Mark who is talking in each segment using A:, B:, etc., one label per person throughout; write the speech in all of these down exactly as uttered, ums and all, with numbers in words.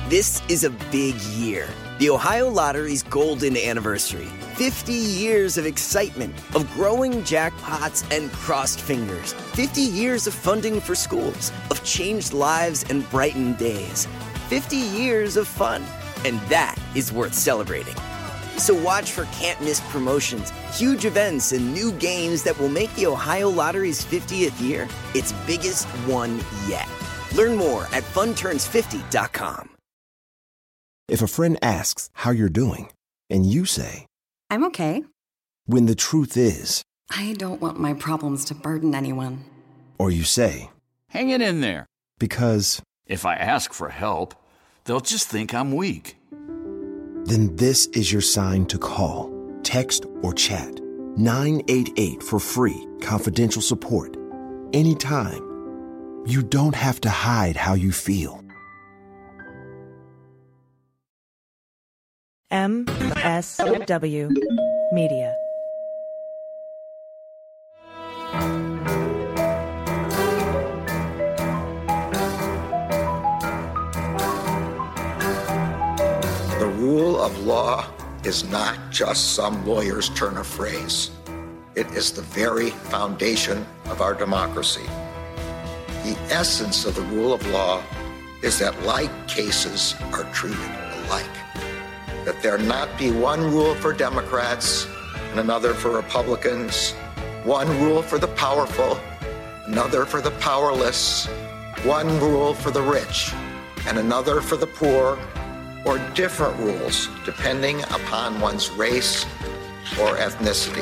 A: This is a big year. The Ohio Lottery's golden anniversary. fifty years of excitement, of growing jackpots and crossed fingers. fifty years of funding for schools, of changed lives and brightened days. fifty years of fun. And that is worth celebrating. So watch for can't-miss promotions, huge events, and new games that will make the Ohio Lottery's fiftieth year its biggest one yet. Learn more at fun turns fifty dot com.
B: If a friend asks how you're doing, and you say,
C: I'm okay.
B: When the truth is,
C: I don't want my problems to burden anyone.
B: Or you say,
D: hang it in there.
B: Because
D: if I ask for help, they'll just think I'm weak.
B: Then this is your sign to call, text, or chat nine eight eight for free, confidential support. Anytime. You don't have to hide how you feel.
E: M S W Media.
F: The rule of law is not just some lawyer's turn of phrase. It is the very foundation of our democracy. The essence of the rule of law is that like cases are treated alike. That there not be one rule for Democrats and another for Republicans, one rule for the powerful, another for the powerless, one rule for the rich and another for the poor, or different rules depending upon one's race or ethnicity.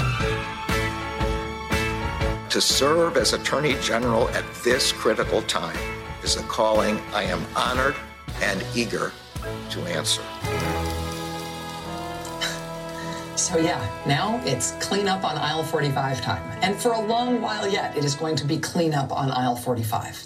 F: To serve as Attorney General at this critical time is a calling I am honored and eager to answer.
G: So yeah, now it's clean up on aisle forty-five time. And for a long while yet, it is going to be clean up on aisle forty-five.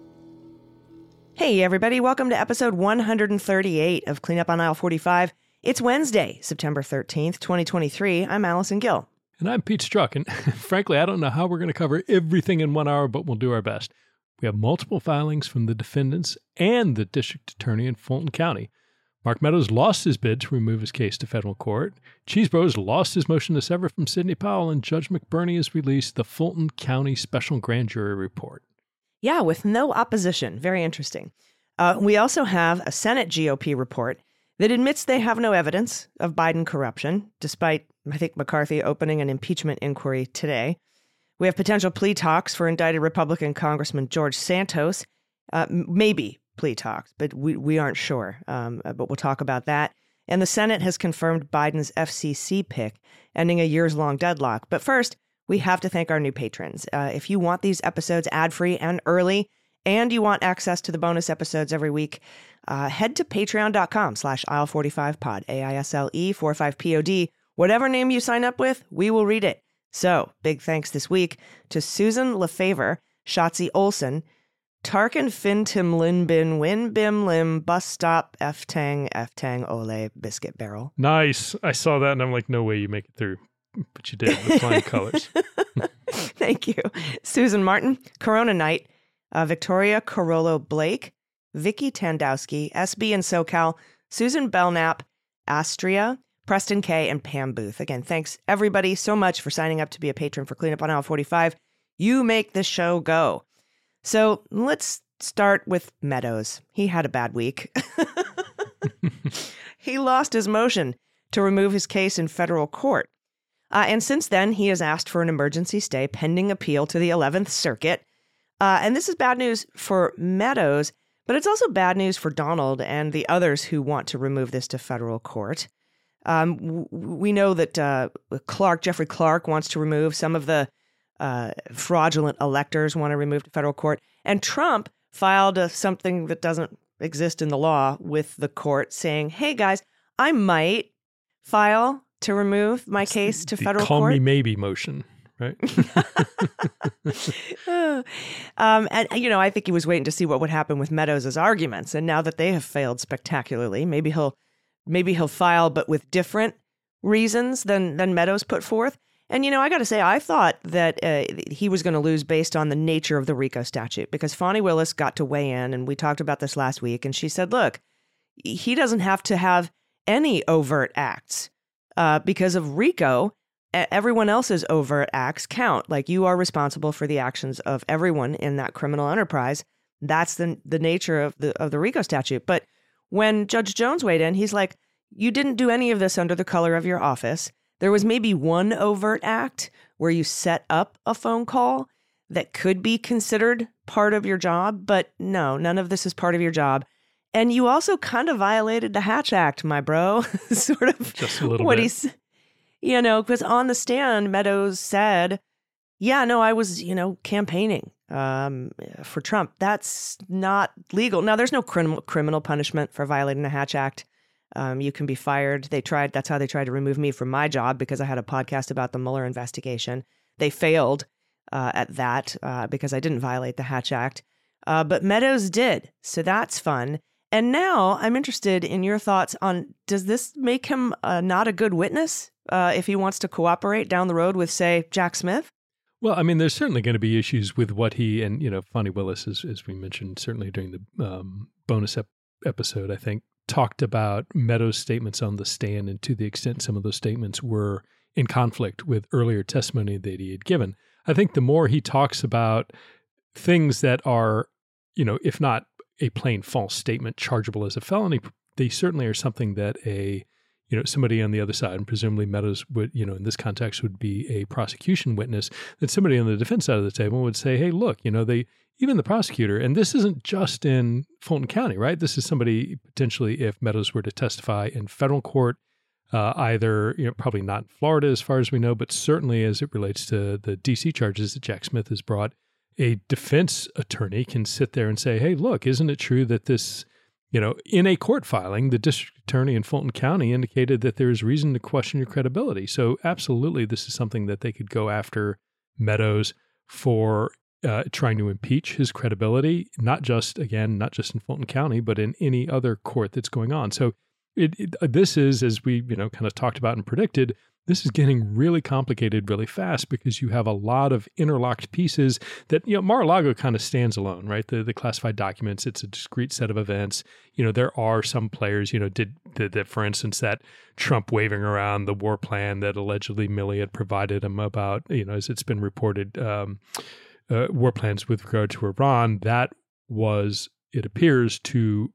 E: Hey, everybody. Welcome to episode one hundred thirty-eight of Clean Up on Aisle forty-five. It's Wednesday, September thirteenth, twenty twenty-three. I'm Allison Gill.
H: And I'm Pete Strzok. And frankly, I don't know how we're going to cover everything in one hour, but we'll do our best. We have multiple filings from the defendants and the district attorney in Fulton County. Mark Meadows lost his bid to remove his case to federal court. Cheese Bros lost his motion to sever from Sidney Powell, and Judge McBurney has released the Fulton County Special Grand Jury Report.
E: Yeah, with no opposition. Very interesting. Uh, we also have a Senate G O P report that admits they have no evidence of Biden corruption, despite, I think, McCarthy opening an impeachment inquiry today. We have potential plea talks for indicted Republican Congressman George Santos. Uh, maybe plea talks, but we, we aren't sure. Um, but we'll talk about that. And the Senate has confirmed Biden's F C C pick, ending a years-long deadlock. But first, we have to thank our new patrons. Uh, if you want these episodes ad-free and early, and you want access to the bonus episodes every week, uh, head to patreon.com slash aisle45pod, A I S L E forty-five P O D. Whatever name you sign up with, we will read it. So, big thanks this week to Susan Lefevre, Shotzi Olson, Tarkin Fintim Lin Bin Win Bim Lim Bus Stop F Tang F Tang Ole Biscuit Barrel.
H: Nice. I saw that and I'm like, no way you make it through. But you did with flying colors.
E: Thank you. Susan Martin, Corona Knight, uh, Victoria Carollo Blake, Vicky Tandowski, S B and SoCal, Susan Belknap, Astria, Preston K, and Pam Booth. Again, thanks everybody so much for signing up to be a patron for Clean Up on Aisle forty-five. You make the show go. So let's start with Meadows. He had a bad week. He lost his motion to remove his case in federal court. Uh, and since then, he has asked for an emergency stay pending appeal to the eleventh Circuit. Uh, and this is bad news for Meadows, but it's also bad news for Donald and the others who want to remove this to federal court. Um, w- we know that uh, Clark, Jeffrey Clark, wants to remove. Some of the uh, fraudulent electors want to remove to federal court. And Trump filed a, something that doesn't exist in the law with the court saying, hey, guys, I might file to remove my case to
H: the
E: federal
H: call
E: court.
H: Call me maybe motion, right?
E: um, and, you know, I think he was waiting to see what would happen with Meadows' arguments. And now that they have failed spectacularly, maybe he'll maybe he'll file, but with different reasons than, than Meadows put forth. And, you know, I got to say, I thought that uh, he was going to lose based on the nature of the RICO statute, because Fani Willis got to weigh in, and we talked about this last week, and she said, look, he doesn't have to have any overt acts uh, because of RICO. Everyone else's overt acts count. Like, you are responsible for the actions of everyone in that criminal enterprise. That's the the nature of the of the RICO statute. But when Judge Jones weighed in, he's like, you didn't do any of this under the color of your office. There was maybe one overt act where you set up a phone call that could be considered part of your job. But no, none of this is part of your job. And you also kind of violated the Hatch Act, my bro. Sort of
H: just a little
E: what
H: bit.
E: He's, you know, because on the stand, Meadows said, yeah, no, I was, you know, campaigning um, for Trump. That's not legal. Now, there's no criminal criminal punishment for violating the Hatch Act. Um, you can be fired. They tried. That's how they tried to remove me from my job because I had a podcast about the Mueller investigation. They failed uh, at that uh, because I didn't violate the Hatch Act. Uh, but Meadows did. So that's fun. And now I'm interested in your thoughts on, does this make him uh, not a good witness uh, if he wants to cooperate down the road with, say, Jack Smith?
H: Well, I mean, there's certainly going to be issues with what he and, you know, Fani Willis, as, as we mentioned, certainly during the um, bonus ep- episode, I think, talked about Meadows' statements on the stand, and to the extent some of those statements were in conflict with earlier testimony that he had given. I think the more he talks about things that are, you know, if not a plain false statement chargeable as a felony, they certainly are something that a, you know, somebody on the other side, and presumably Meadows would, you know, in this context would be a prosecution witness, that somebody on the defense side of the table would say, hey, look, you know, they, even the prosecutor, and this isn't just in Fulton County, right? This is somebody potentially, if Meadows were to testify in federal court, uh, either, you know, probably not in Florida as far as we know, but certainly as it relates to the D C charges that Jack Smith has brought, a defense attorney can sit there and say, hey, look, isn't it true that this, you know, in a court filing, the district attorney in Fulton County indicated that there is reason to question your credibility. So absolutely, this is something that they could go after Meadows for uh, trying to impeach his credibility, not just, again, not just in Fulton County, but in any other court that's going on. So it, it, this is, as we, you know, kind of talked about and predicted, this is getting really complicated really fast because you have a lot of interlocked pieces that, you know, Mar-a-Lago kind of stands alone, right? The the classified documents, it's a discrete set of events. You know, there are some players, you know, did that, for instance, that Trump waving around the war plan that allegedly Milley had provided him about, you know, as it's been reported, um, uh, war plans with regard to Iran, that was, it appears, to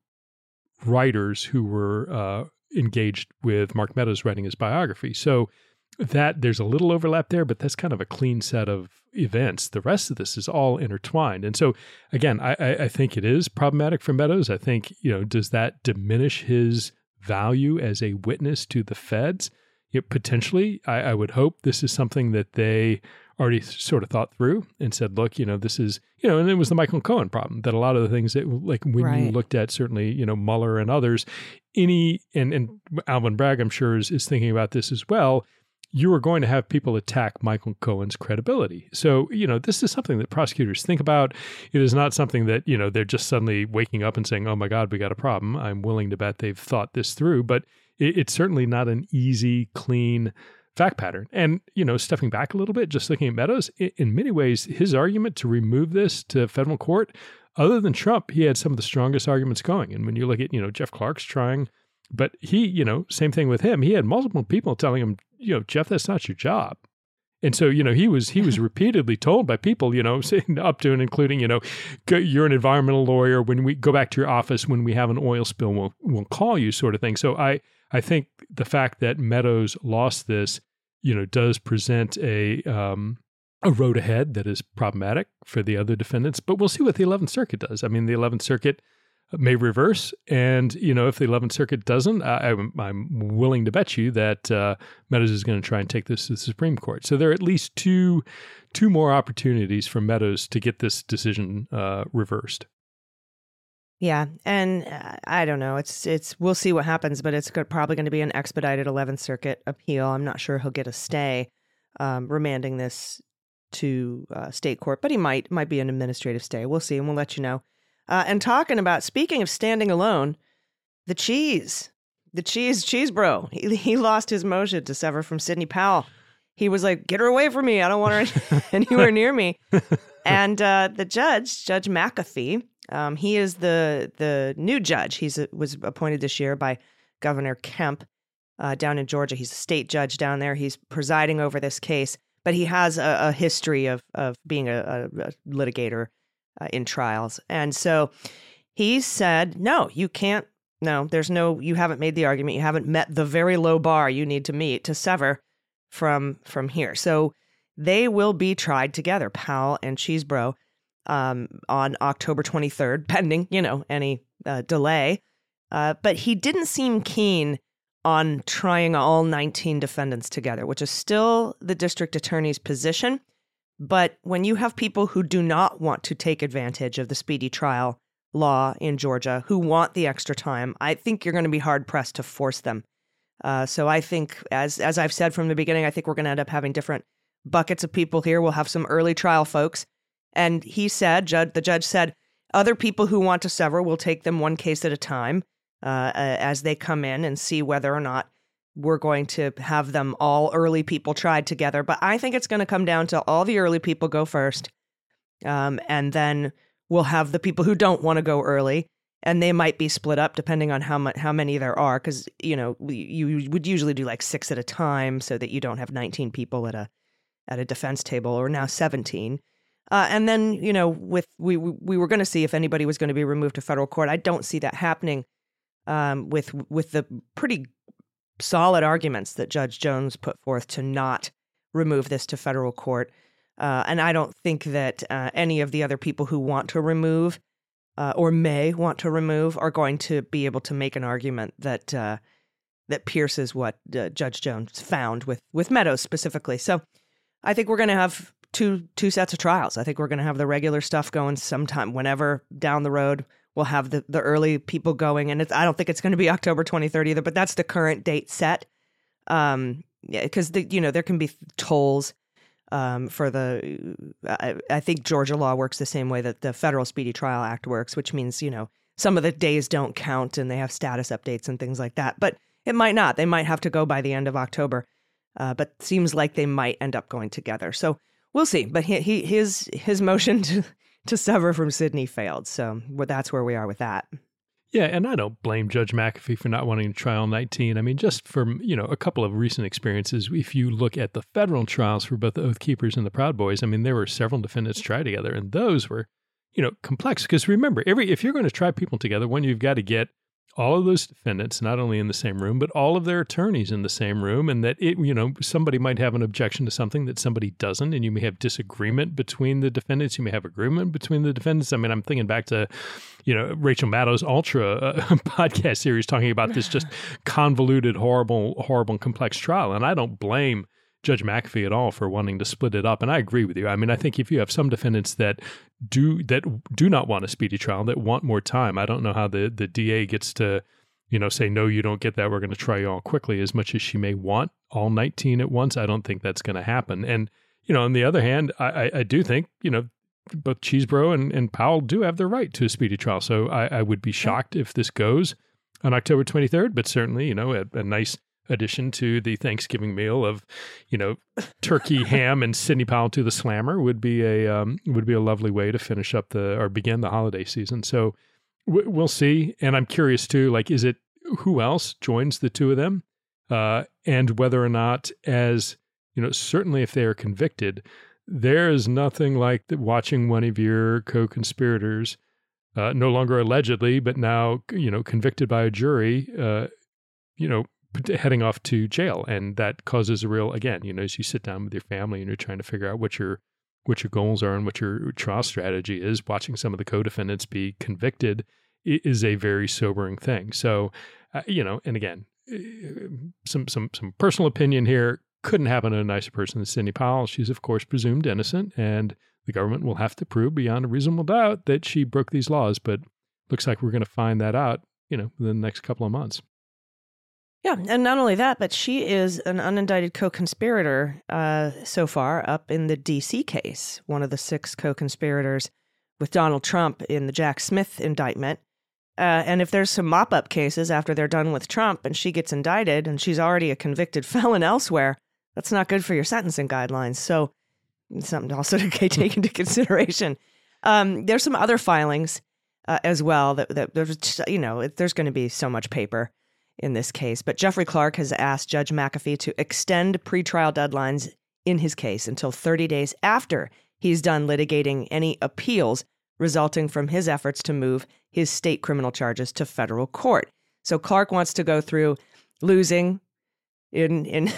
H: writers who were uh, engaged with Mark Meadows writing his biography. So that there's a little overlap there, but that's kind of a clean set of events. The rest of this is all intertwined. And so, again, I, I think it is problematic for Meadows. I think, you know, does that diminish his value as a witness to the feds? You know, potentially, I, I would hope this is something that they already sort of thought through and said, look, you know, this is, you know, and it was the Michael Cohen problem that a lot of the things that, like when right. you looked at certainly, you know, Mueller and others, any, and, and Alvin Bragg, I'm sure, is, is thinking about this as well. You are going to have people attack Michael Cohen's credibility. So, you know, this is something that prosecutors think about. It is not something that, you know, they're just suddenly waking up and saying, oh my God, we got a problem. I'm willing to bet they've thought this through, but it, it's certainly not an easy, clean fact pattern. And, you know, stepping back a little bit, just looking at Meadows, in many ways, his argument to remove this to federal court, other than Trump, he had some of the strongest arguments going. And when you look at, you know, Jeff Clark's trying, but he, you know, same thing with him. He had multiple people telling him, you know, Jeff, that's not your job. And so, you know, he was he was repeatedly told by people, you know, saying up to and including, you know, you're an environmental lawyer. When we go back to your office, when we have an oil spill, we'll, we'll call you, sort of thing. So I, I think the fact that Meadows lost this, you know, does present a um, a road ahead that is problematic for the other defendants. But we'll see what the eleventh Circuit does. I mean, the eleventh Circuit may reverse. And, you know, if the eleventh Circuit doesn't, I, I'm, I'm willing to bet you that uh, Meadows is going to try and take this to the Supreme Court. So there are at least two two more opportunities for Meadows to get this decision uh, reversed.
E: Yeah, and uh, I don't know. It's it's we'll see what happens, but it's go- probably going to be an expedited eleventh Circuit appeal. I'm not sure he'll get a stay, um, remanding this to uh, state court, but he might might be an administrative stay. We'll see, and we'll let you know. Uh, and talking about, speaking of standing alone, the cheese, the cheese, cheese bro, he, he lost his motion to sever from Sidney Powell. He was like, get her away from me. I don't want her anywhere near me. And uh, the judge, Judge McAfee, Um, he is the the new judge. He was appointed this year by Governor Kemp uh, down in Georgia. He's a state judge down there. He's presiding over this case, but he has a, a history of of being a, a, a litigator uh, in trials. And so he said, no, you can't. No, there's no, you haven't made the argument. You haven't met the very low bar you need to meet to sever from from here. So they will be tried together, Powell and Chesebro, um, on October twenty-third, pending, you know, any uh, delay. Uh, but he didn't seem keen on trying all nineteen defendants together, which is still the district attorney's position. But when you have people who do not want to take advantage of the speedy trial law in Georgia, who want the extra time, I think you're going to be hard-pressed to force them. Uh, so I think, as as I've said from the beginning, I think we're going to end up having different buckets of people here. We'll have some early trial folks. And he said, judge, the judge said, other people who want to sever will take them one case at a time uh, as they come in and see whether or not we're going to have them all early people tried together. But I think it's going to come down to all the early people go first. Um, and then we'll have the people who don't want to go early, and they might be split up depending on how much, how many there are. Because, you know, we, you would usually do like six at a time so that you don't have nineteen people at a at a defense table, or now seventeen. Uh, and then, you know, with we we were going to see if anybody was going to be removed to federal court. I don't see that happening um, with with the pretty solid arguments that Judge Jones put forth to not remove this to federal court. Uh, and I don't think that uh, any of the other people who want to remove uh, or may want to remove are going to be able to make an argument that uh, that pierces what uh, Judge Jones found with, with Meadows specifically. So I think we're going to have two two sets of trials. I think we're going to have the regular stuff going sometime, whenever down the road. We'll have the, the early people going, and it's, I don't think it's going to be October twenty-third either, but that's the current date set. Um, yeah, because the, you know, there can be tolls um, for the. I, I think Georgia law works the same way that the Federal Speedy Trial Act works, which means, you know, some of the days don't count and they have status updates and things like that. But it might not. They might have to go by the end of October. Uh, but seems like they might end up going together. So we'll see. But he, he his his motion to. to sever from Sidney failed. So well, that's where we are with that.
H: Yeah, and I don't blame Judge McAfee for not wanting to try all nineteen. I mean, just from, you know, a couple of recent experiences, if you look at the federal trials for both the Oath Keepers and the Proud Boys, I mean, there were several defendants tried together, and those were, you know, complex. Because remember, every if you're going to try people together, one, you've got to get all of those defendants not only in the same room, but all of their attorneys in the same room, and that it, you know, somebody might have an objection to something that somebody doesn't, and you may have disagreement between the defendants. You may have agreement between the defendants. I mean, I'm thinking back to, you know, Rachel Maddow's Ultra uh, podcast series talking about this just convoluted, horrible, horrible, complex trial, and I don't blame Judge McAfee at all for wanting to split it up. And I agree with you. I mean, I think if you have some defendants that do that do not want a speedy trial, that want more time, I don't know how the, the D A gets to, you know, say, no, you don't get that. We're going to try you all quickly, as much as she may want all nineteen at once. I don't think that's going to happen. And, you know, on the other hand, I, I, I do think, you know, both Chesebro and, and Powell do have the right to a speedy trial. So I, I would be shocked if this goes on October twenty-third, but certainly, you know, a, a nice addition to the Thanksgiving meal of, you know, turkey, ham, and Sidney Powell to the slammer would be a um, would be a lovely way to finish up the or begin the holiday season. So w- we'll see. And I'm curious too, like, is it who else joins the two of them, uh, and whether or not, as you know, certainly if they are convicted, there is nothing like watching one of your co-conspirators, uh, no longer allegedly, but now, you know, convicted by a jury, uh, you know, heading off to jail. And that causes a real, again, you know, as you sit down with your family and you're trying to figure out what your what your goals are and what your trial strategy is, watching some of the co-defendants be convicted is a very sobering thing. So, uh, you know, and again, some some some personal opinion here, couldn't happen to a nicer person than Sidney Powell. She's, of course, presumed innocent, and the government will have to prove beyond a reasonable doubt that she broke these laws. But looks like we're going to find that out, you know, within the next couple of months.
E: Yeah, and not only that, but she is an unindicted co-conspirator uh, so far up in the D C case, one of the six co-conspirators with Donald Trump in the Jack Smith indictment. Uh, and if there's some mop-up cases after they're done with Trump and she gets indicted and she's already a convicted felon elsewhere, that's not good for your sentencing guidelines. So it's something also to take into consideration. Um, there's some other filings. uh, as well. That, that there's, just, you know, there's going to be so much paper in this case. But Jeffrey Clark has asked Judge McAfee to extend pretrial deadlines in his case until thirty days after he's done litigating any appeals resulting from his efforts to move his state criminal charges to federal court. So Clark wants to go through losing in in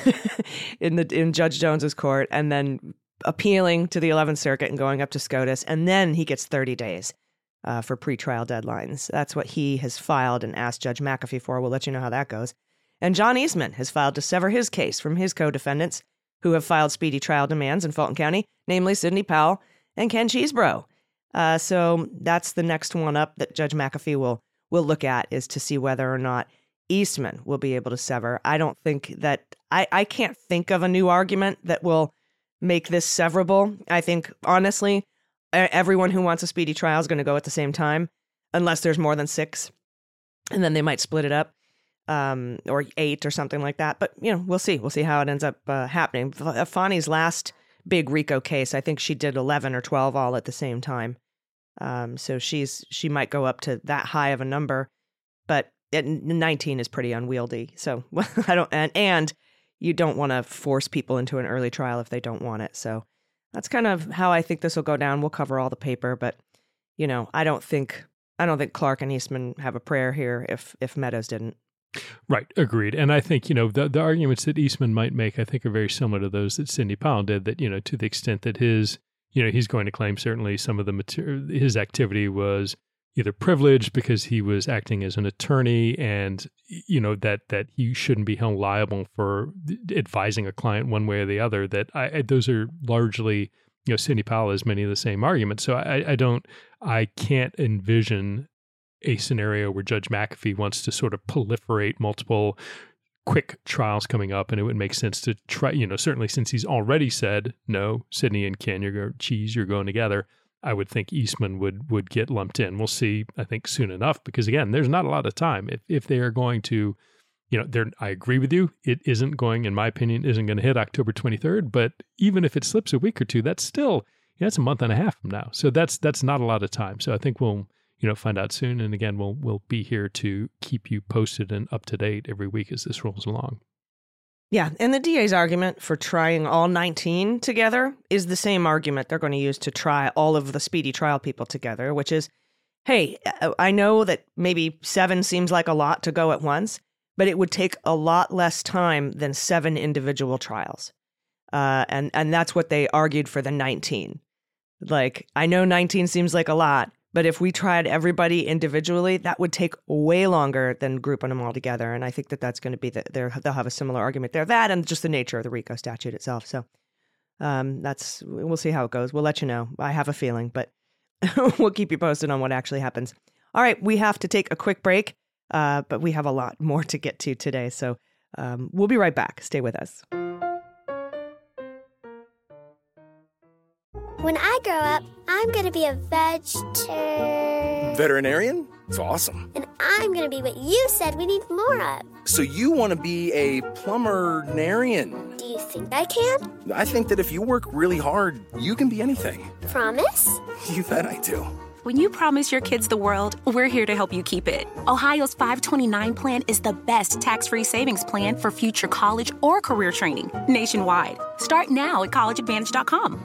E: in the in Judge Jones's court and then appealing to the eleventh Circuit and going up to SCOTUS, and then he gets thirty days uh, for pretrial deadlines. That's what he has filed and asked Judge McAfee for. We'll let you know how that goes. And John Eastman has filed to sever his case from his co-defendants who have filed speedy trial demands in Fulton County, namely Sidney Powell and Ken Chesebro. Uh, so that's the next one up that Judge McAfee will will look at, is to see whether or not Eastman will be able to sever. I don't think that, I, I can't think of a new argument that will make this severable. I think, honestly, everyone who wants a speedy trial is going to go at the same time, unless there's more than six, and then they might split it up, um, or eight or something like that. But, you know, we'll see. We'll see how it ends up uh, happening. Fani's last big RICO case, I think she did eleven or twelve all at the same time. Um, so she's she might go up to that high of a number, but at nineteen is pretty unwieldy. So I don't, and, and you don't want to force people into an early trial if they don't want it. So that's kind of how I think this will go down. We'll cover all the paper, but you know, I don't think I don't think Clark and Eastman have a prayer here if if Meadows didn't.
H: Right, agreed. And I think, you know, the the arguments that Eastman might make, I think, are very similar to those that Sidney Powell did, that, you know, to the extent that his, you know, he's going to claim certainly some of the material, his activity was either privileged because he was acting as an attorney, and, you know, that that he shouldn't be held liable for advising a client one way or the other, that I, I those are largely, you know, Sidney Powell has many of the same arguments. So I, I don't, I can't envision a scenario where Judge McAfee wants to sort of proliferate multiple quick trials coming up, and it would make sense to try, you know, certainly since he's already said, no, Sidney and Ken, you're going, Cheese, you're going together, I would think Eastman would would get lumped in. We'll see, I think, soon enough, because again, there's not a lot of time. If if they are going to, you know, they're, I agree with you, it isn't going, in my opinion, isn't going to hit October twenty-third, but even if it slips a week or two, that's still, yeah, that's a month and a half from now. So that's that's not a lot of time. So I think we'll, you know, find out soon. And again, we'll we'll be here to keep you posted and up to date every week as this rolls along.
E: Yeah, and the D A's argument for trying all nineteen together is the same argument they're going to use to try all of the speedy trial people together, which is, hey, I know that maybe seven seems like a lot to go at once, but it would take a lot less time than seven individual trials. Uh, and, and that's what they argued for the nineteen. Like, I know nineteen seems like a lot, but if we tried everybody individually, that would take way longer than grouping them all together. And I think that that's going to be, the, they'll have a similar argument there. That and just the nature of the RICO statute itself. So um, that's, we'll see how it goes. We'll let you know. I have a feeling, but we'll keep you posted on what actually happens. All right, we have to take a quick break, uh, but we have a lot more to get to today. So um, we'll be right back. Stay with us.
I: When I grow up, I'm going to be a vegetarian.
J: Veterinarian? It's awesome.
I: And I'm going to be what you said we need more of.
J: So you want to be a plumber-narian?
I: Do you think I can?
J: I think that if you work really hard, you can be anything.
I: Promise?
J: You bet I do.
K: When you promise your kids the world, we're here to help you keep it. Ohio's five twenty-nine plan is the best tax-free savings plan for future college or career training nationwide. Start now at college advantage dot com.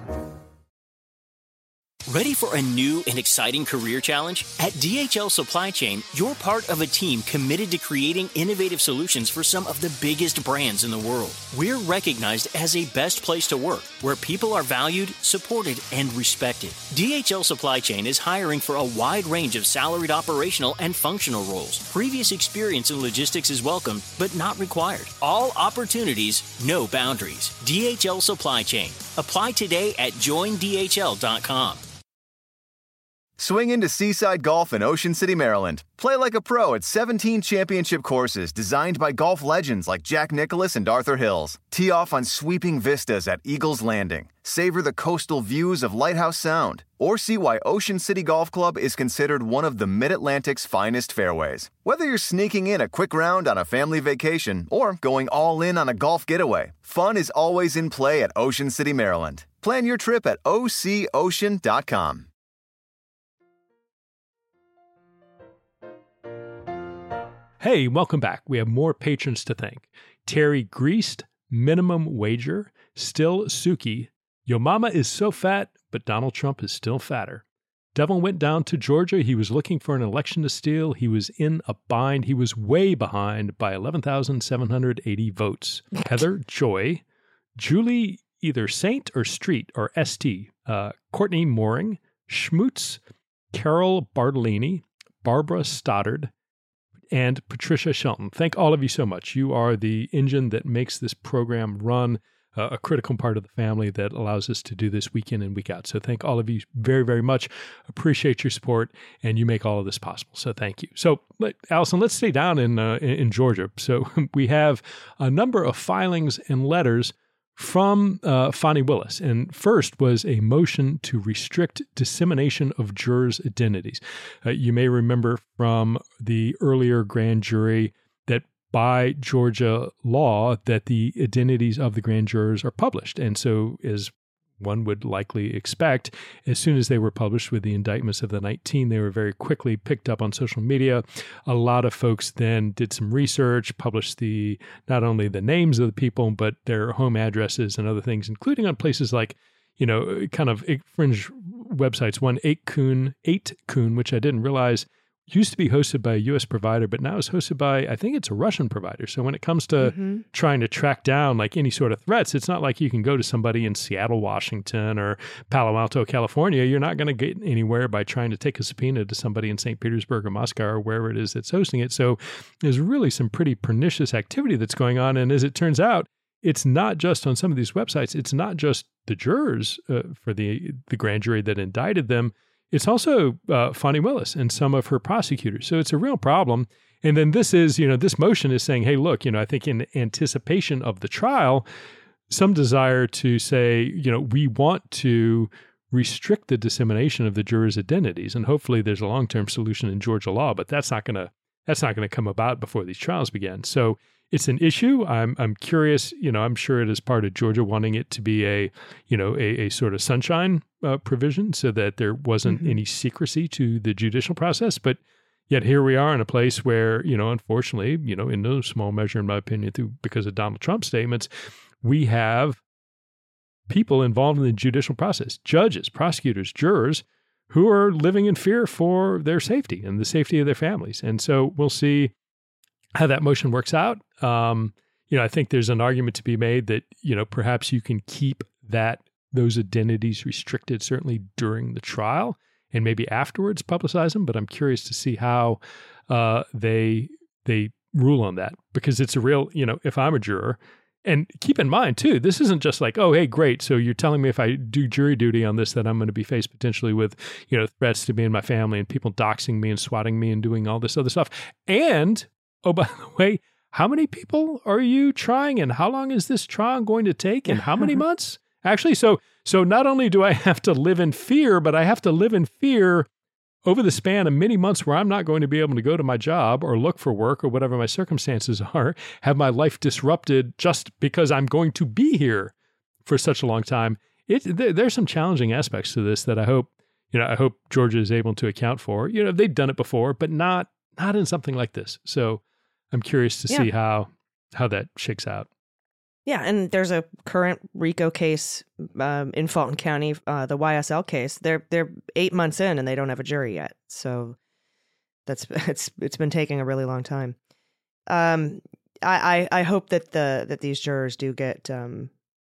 L: Ready for a new and exciting career challenge? At D H L Supply Chain, you're part of a team committed to creating innovative solutions for some of the biggest brands in the world. We're recognized as a best place to work, where people are valued, supported, and respected. D H L Supply Chain is hiring for a wide range of salaried operational and functional roles. Previous experience in logistics is welcome, but not required. All opportunities, no boundaries. D H L Supply Chain. Apply today at join D H L dot com.
M: Swing into Seaside Golf in Ocean City, Maryland. Play like a pro at seventeen championship courses designed by golf legends like Jack Nicklaus and Arthur Hills. Tee off on sweeping vistas at Eagles Landing. Savor the coastal views of Lighthouse Sound. Or see why Ocean City Golf Club is considered one of the Mid-Atlantic's finest fairways. Whether you're sneaking in a quick round on a family vacation or going all in on a golf getaway, fun is always in play at Ocean City, Maryland. Plan your trip at O C ocean dot com.
H: Hey, welcome back. We have more patrons to thank. Terry Greased, Minimum Wager, Still Suki, Yo Mama is so fat, but Donald Trump is still fatter. Devil went down to Georgia. He was looking for an election to steal. He was in a bind. He was way behind by eleven thousand seven hundred eighty votes. Heather Joy, Julie either Saint or Street or S T, uh, Courtney Mooring, Schmutz, Carol Bartolini, Barbara Stoddard, and Patricia Shelton. Thank all of you so much. You are the engine that makes this program run, uh, a critical part of the family that allows us to do this week in and week out. So thank all of you very, very much. Appreciate your support, and you make all of this possible. So thank you. So, let, Allison, let's stay down in, uh, in, in Georgia. So we have a number of filings and letters from uh, Fani Willis. And first was a motion to restrict dissemination of jurors' identities. Uh, you may remember from the earlier grand jury that by Georgia law that the identities of the grand jurors are published. And so as one would likely expect, as soon as they were published with the indictments of the nineteen, they were very quickly picked up on social media. A lot of folks then did some research, published the not only the names of the people, but their home addresses and other things, including on places like, you know, kind of fringe websites. One, eight kun, eight kun, which I didn't realize used to be hosted by a U S provider, but now is hosted by, I think it's a Russian provider. So when it comes to mm-hmm. trying to track down like any sort of threats, it's not like you can go to somebody in Seattle, Washington, or Palo Alto, California. You're not going to get anywhere by trying to take a subpoena to somebody in Saint Petersburg or Moscow or wherever it is that's hosting it. So there's really some pretty pernicious activity that's going on. And as it turns out, it's not just on some of these websites. It's not just the jurors uh, for the the grand jury that indicted them. It's also uh, Fani Willis and some of her prosecutors. So it's a real problem. And then this is, you know, this motion is saying, hey, look, you know, I think in anticipation of the trial, some desire to say, you know, we want to restrict the dissemination of the jurors' identities. And hopefully there's a long-term solution in Georgia law, but that's not going to that's not going to come about before these trials begin. So it's an issue. I'm I'm curious, you know, I'm sure it is part of Georgia wanting it to be a, you know, a, a sort of sunshine uh, provision so that there wasn't mm-hmm. any secrecy to the judicial process. But yet here we are in a place where, you know, unfortunately, you know, in no small measure, in my opinion, through because of Donald Trump's statements, we have people involved in the judicial process, judges, prosecutors, jurors, who are living in fear for their safety and the safety of their families. And so we'll see how that motion works out. Um, you know, I think there's an argument to be made that, you know, perhaps you can keep that those identities restricted, certainly during the trial, and maybe afterwards publicize them. But I'm curious to see how uh, they they rule on that, because it's a real, you know, if I'm a juror, and keep in mind too, this isn't just like, oh, hey, great. So you're telling me if I do jury duty on this, that I'm going to be faced potentially with, you know, threats to me and my family and people doxing me and swatting me and doing all this other stuff. And oh, by the way, how many people are you trying, and how long is this trial going to take, and how many months? Actually, so so not only do I have to live in fear, but I have to live in fear over the span of many months where I'm not going to be able to go to my job or look for work or whatever my circumstances are, have my life disrupted just because I'm going to be here for such a long time. It, there, there's some challenging aspects to this that I hope, you know, I hope Georgia is able to account for. You know, they've done it before, but not not in something like this. So I'm curious to see yeah. how how that shakes out.
E: Yeah, and there's a current RICO case um, in Fulton County, uh, the Y S L case. They're they're eight months in and they don't have a jury yet. So that's it's it's been taking a really long time. Um, I, I I hope that the that these jurors do get um,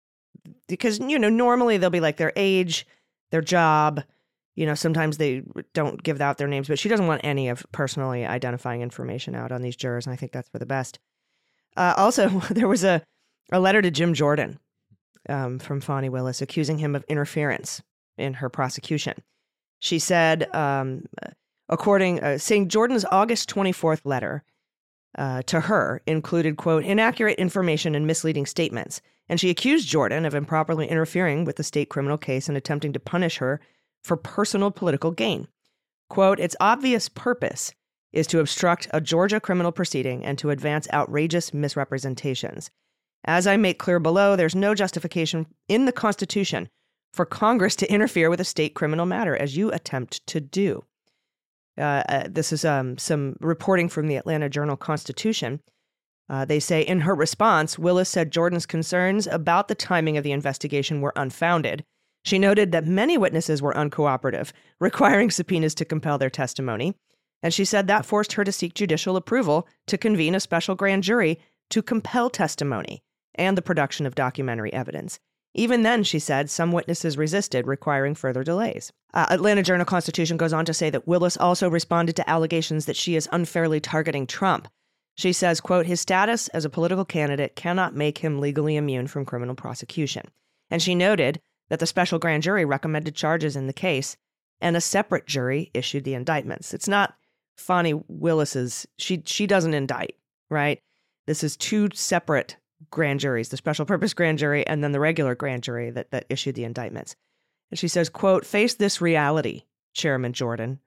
E: because you know normally they'll be like their age, their job. You know, sometimes they don't give out their names, but she doesn't want any of personally identifying information out on these jurors, and I think that's for the best. Uh, also, there was a, a letter to Jim Jordan um, from Fani Willis accusing him of interference in her prosecution. She said, um, according, uh, saying Jordan's August twenty-fourth letter uh, to her included, quote, inaccurate information and misleading statements, and she accused Jordan of improperly interfering with the state criminal case and attempting to punish her for personal political gain. Quote, its obvious purpose is to obstruct a Georgia criminal proceeding and to advance outrageous misrepresentations. As I make clear below, there's no justification in the Constitution for Congress to interfere with a state criminal matter, as you attempt to do. Uh, uh, this is um, some reporting from the Atlanta Journal-Constitution. Uh, they say, in her response, Willis said Jordan's concerns about the timing of the investigation were unfounded. She noted that many witnesses were uncooperative, requiring subpoenas to compel their testimony. And she said that forced her to seek judicial approval to convene a special grand jury to compel testimony and the production of documentary evidence. Even then, she said, some witnesses resisted, requiring further delays. Uh, Atlanta Journal-Constitution goes on to say that Willis also responded to allegations that she is unfairly targeting Trump. She says, quote, his status as a political candidate cannot make him legally immune from criminal prosecution. And she noted that the special grand jury recommended charges in the case, and a separate jury issued the indictments. It's not Fani Willis's, she she doesn't indict, right? This is two separate grand juries, the special purpose grand jury and then the regular grand jury that, that issued the indictments. And she says, quote, face this reality, Chairman Jordan.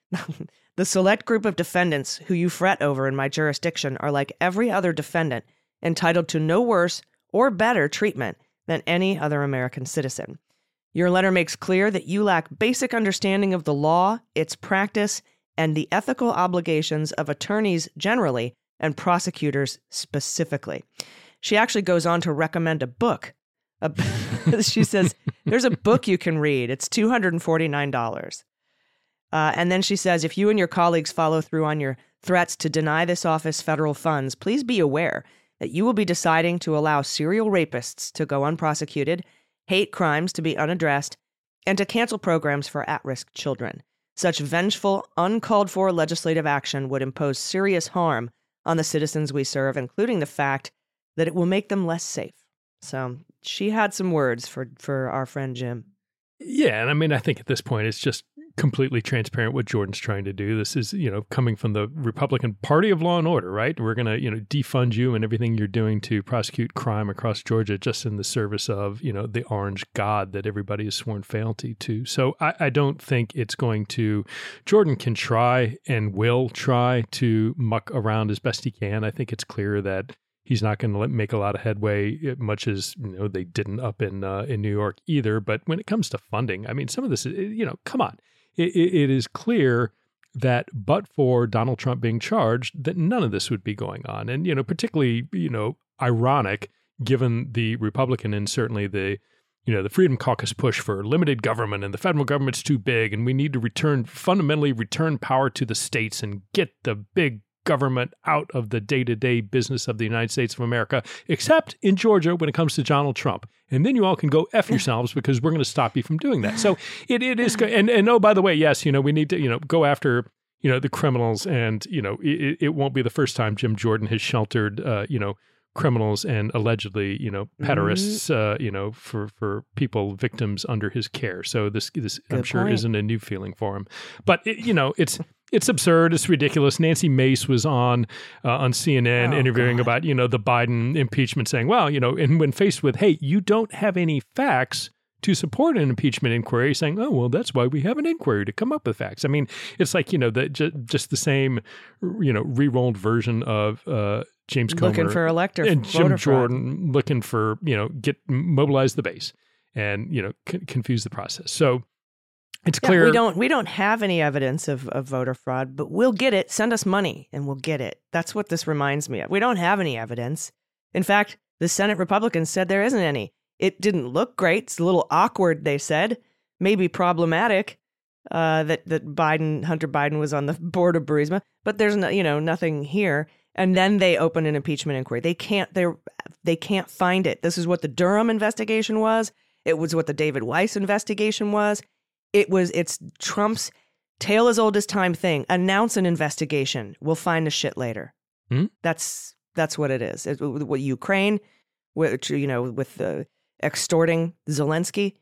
E: The select group of defendants who you fret over in my jurisdiction are like every other defendant, entitled to no worse or better treatment than any other American citizen. Your letter makes clear that you lack basic understanding of the law, its practice, and the ethical obligations of attorneys generally and prosecutors specifically. She actually goes on to recommend a book. A, she says, there's a book you can read. It's two hundred forty-nine dollars. Uh, and then she says, if you and your colleagues follow through on your threats to deny this office federal funds, please be aware that you will be deciding to allow serial rapists to go unprosecuted, hate crimes to be unaddressed, and to cancel programs for at-risk children. Such vengeful, uncalled-for legislative action would impose serious harm on the citizens we serve, including the fact that it will make them less safe. So she had some words for, for our friend Jim.
H: Yeah, and I mean, I think at this point it's just completely transparent what Jordan's trying to do. This is, you know, coming from the Republican Party of Law and Order, right? We're going to, you know, defund you and everything you're doing to prosecute crime across Georgia just in the service of, you know, the orange god that everybody has sworn fealty to. So I, I don't think it's going to, Jordan can try and will try to muck around as best he can. I think it's clear that he's not going to make a lot of headway, much as, you know, they didn't up in uh, in New York either. But when it comes to funding, I mean, some of this, you know, come on. It, it is clear that but for Donald Trump being charged, that none of this would be going on. And, you know, particularly, you know, ironic, given the Republican and certainly the, you know, the Freedom Caucus push for limited government and the federal government's too big and we need to return, fundamentally return power to the states and get the big government out of the day-to-day business of the United States of America, except in Georgia when it comes to Donald Trump. And then you all can go F yourselves because we're going to stop you from doing that. So it, it is, and, and oh, by the way, yes, you know, we need to, you know, go after, you know, the criminals and, you know, it, it won't be the first time Jim Jordan has sheltered, uh, you know, criminals and allegedly, you know, pederasts, uh, you know, for, for people, victims under his care. So this, this
E: Good
H: I'm sure
E: point.
H: isn't a new feeling for him. But, it, you know, it's, It's absurd. It's ridiculous. Nancy Mace was on uh, on C N N
E: Oh,
H: interviewing
E: God.
H: about, you know, the Biden impeachment, saying, well, you know, and when faced with, hey, you don't have any facts to support an impeachment inquiry, saying, oh, well, that's why we have an inquiry to come up with facts. I mean, it's like, you know, the, ju- just the same, you know, re-rolled version of uh, James Comer.
E: Looking for elector
H: and Jim
E: voter fraud.
H: Jordan looking for, you know, get mobilize the base and, you know, c- confuse the process. So it's
E: Yeah,
H: clear.
E: we don't we don't have any evidence of, of voter fraud, but we'll get it. Send us money and we'll get it. That's what this reminds me of. We don't have any evidence. In fact, the Senate Republicans said there isn't any. It didn't look great. It's a little awkward, they said. Maybe problematic uh, that that Biden, Hunter Biden, was on the board of Burisma, but there's no, you know, nothing here. And then they open an impeachment inquiry. They can't they they can't find it. This is what the Durham investigation was. It was what the David Weiss investigation was. It was, it's Trump's tale as old as time thing. Announce an investigation. We'll find the shit later.
H: Hmm?
E: That's that's what it is. It, what Ukraine, which, you know, with the extorting Zelensky,